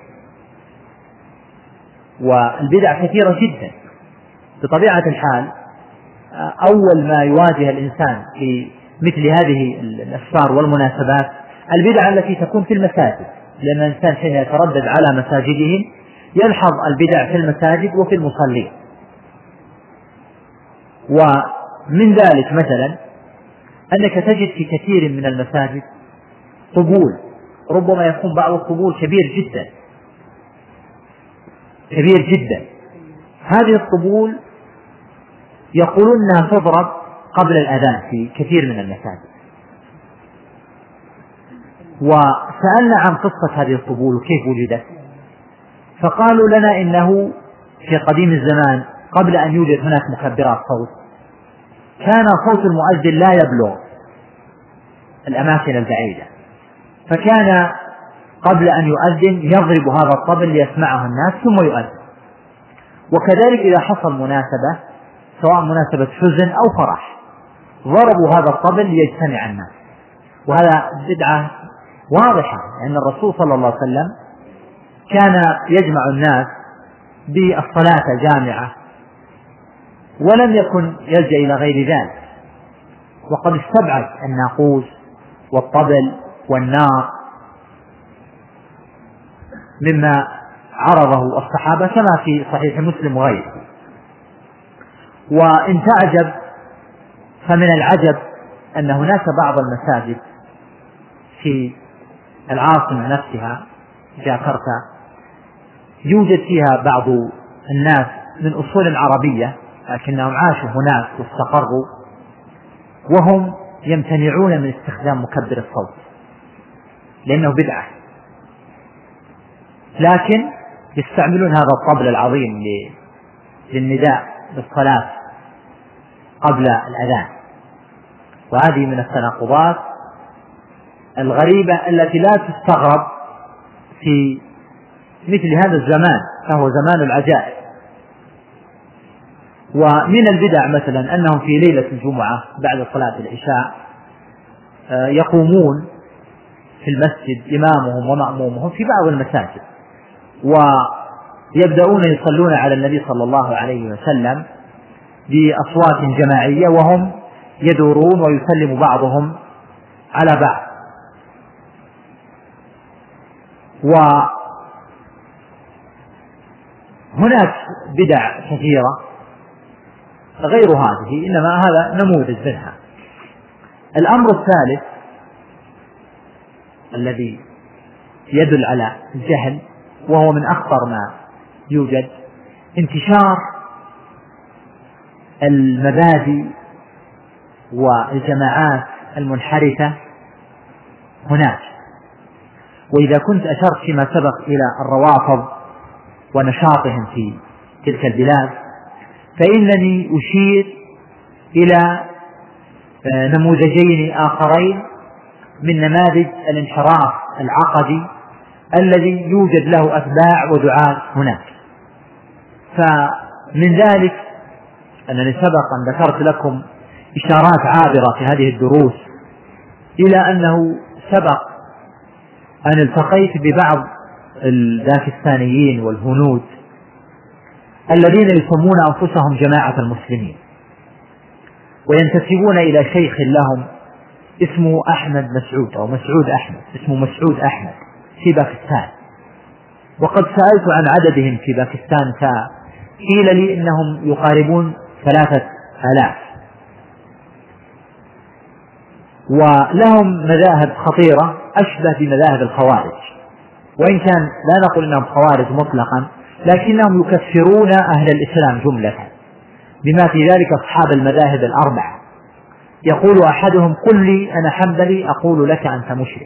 والبدع كثيرة جدا. بطبيعة الحال أول ما يواجه الإنسان في مثل هذه الأسفار والمناسبات البدع التي تكون في المساجد، لأن الإنسان حين يتردد على مساجدهم يلحظ البدع في المساجد وفي المصلين. ومن ذلك مثلا أنك تجد في كثير من المساجد طبول، ربما يكون بعض الطبول كبير جدا كبير جدا. هذه الطبول يقولون أنها تضرب قبل الأذان في كثير من المساجد، وسألنا عن قصة هذه الطبول وكيف وجدت، فقالوا لنا إنه في قديم الزمان قبل أن يوجد هناك مكبرات صوت كان صوت المؤذن لا يبلغ الأماكن البعيدة، فكان قبل أن يؤذن يضرب هذا الطبل ليسمعه الناس ثم يؤذن. وكذلك إذا حصل مناسبة سواء مناسبة حزن أو فرح ضربوا هذا الطبل ليجتمع الناس، وهذا بدعة واضحة، لأن الرسول صلى الله عليه وسلم كان يجمع الناس بالصلاة الجامعة ولم يكن يلجأ إلى غير ذلك، وقد استبعد الناقوس والطبل والنار مما عرضه الصحابة كما في صحيح مسلم وغيره. وإن تعجب فمن العجب أن هناك بعض المساجد في العاصمة نفسها جاكرتا يوجد فيها بعض الناس من أصول عربية لكنهم عاشوا هناك واستقروا، وهم يمتنعون من استخدام مكبر الصوت لأنه بدعة، لكن يستعملون هذا الطبل العظيم للنداء بالصلاة قبل الأذان. وهذه من التناقضات الغريبة التي لا تستغرب في مثل هذا الزمان، فهو زمان العجائب. ومن البدع مثلا أنهم في ليلة الجمعة بعد صلاة العشاء يقومون في المسجد إمامهم ومأمومهم في بعض المساجد ويبدأون يصلون على النبي صلى الله عليه وسلم بأصوات جماعية وهم يدورون ويسلم بعضهم على بعض. وهناك بدع كثيرة غير هذه، إنما هذا نموذج منها. الأمر الثالث الذي يدل على الجهل وهو من أخطر ما يوجد انتشار المبادئ والجماعات المنحرفة هناك. وإذا كنت أشرت فيما سبق إلى الروافض ونشاطهم في تلك البلاد، فإنني أشير إلى نموذجين آخرين من نماذج الانحراف العقدي الذي يوجد له أتباع ودعاة هناك. فمن ذلك أنني سبق أن ذكرت لكم إشارات عابرة في هذه الدروس إلى أنه سبق أن التقيت ببعض الباكستانيين والهنود الذين يسمون أنفسهم جماعة المسلمين وينتسبون إلى شيخ لهم اسمه أحمد مسعود أو مسعود أحمد، اسمه مسعود أحمد في باكستان. وقد سألت عن عددهم في باكستان فقيل لي إنهم يقاربون 3000، ولهم مذاهب خطيرة أشبه بمذاهب الخوارج، وإن كان لا نقول إنهم خوارج مطلقا لكنهم يكفرون أهل الإسلام جملة، بما في ذلك أصحاب المذاهب الأربعة. يقول أحدهم قل لي أنا حنبلي أقول لك أنت مشرك.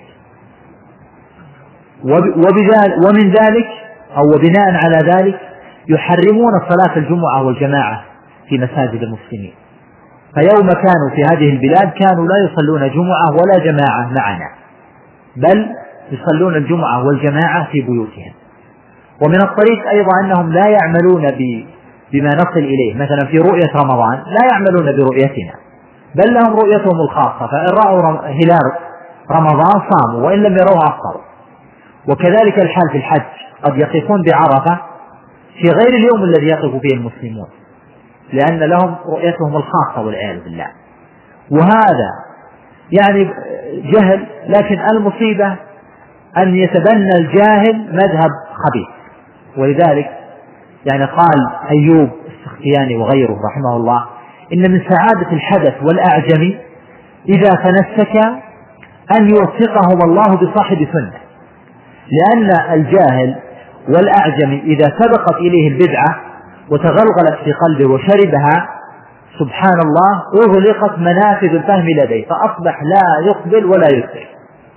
ومن ذلك أو وبناء على ذلك يحرمون صلاة الجمعة والجماعة في مساجد المسلمين، فيوم كانوا في هذه البلاد كانوا لا يصلون جمعة ولا جماعة معنا، بل يصلون الجمعة والجماعة في بيوتهم. ومن الطريق أيضا أنهم لا يعملون بما نصل إليه، مثلا في رؤية رمضان لا يعملون برؤيتنا، بل لهم رؤيتهم الخاصة، فإن رأوا هلال رمضان صاموا وإن لم يروها أفطروا. وكذلك الحال في الحج، قد يقفون بعرفة في غير اليوم الذي يقف فيه المسلمون، لأن لهم رؤيتهم الخاصة والعياذ بالله. وهذا يعني جهل، لكن المصيبة أن يتبنى الجاهل مذهب خبيث. ولذلك يعني قال أيوب السختياني وغيره رحمه الله إن من سعادة الحدث والأعجم إذا تنسك أن يوفقهم الله بصاحب سنة، لأن الجاهل والأعجم إذا سبقت إليه البدعة وتغلغلت في قلبه وشربها سبحان الله أغلقت منافذ الفهم لديه، فأصبح لا يقبل ولا يدرك،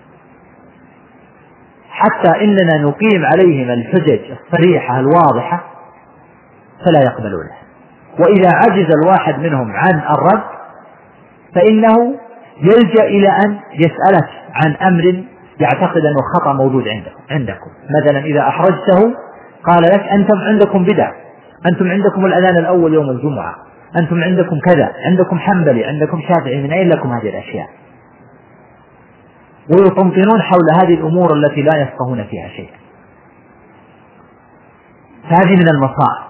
حتى إننا نقيم عليهم الحجج الصريحة الواضحة فلا يقبلونها. وإذا عجز الواحد منهم عن الرد فإنه يلجأ إلى أن يسألك عن أمر يعتقد أنه خطأ موجود عندكم. مثلا إذا أحرجته قال لك أنتم عندكم بدع، أنتم عندكم الأذان الأول يوم الجمعة، أنتم عندكم كذا، عندكم حنبلي، عندكم شافعي، من أين لكم هذه الأشياء؟ ويطمطنون حول هذه الأمور التي لا يفقهون فيها شيئا. فهذه من المصائب.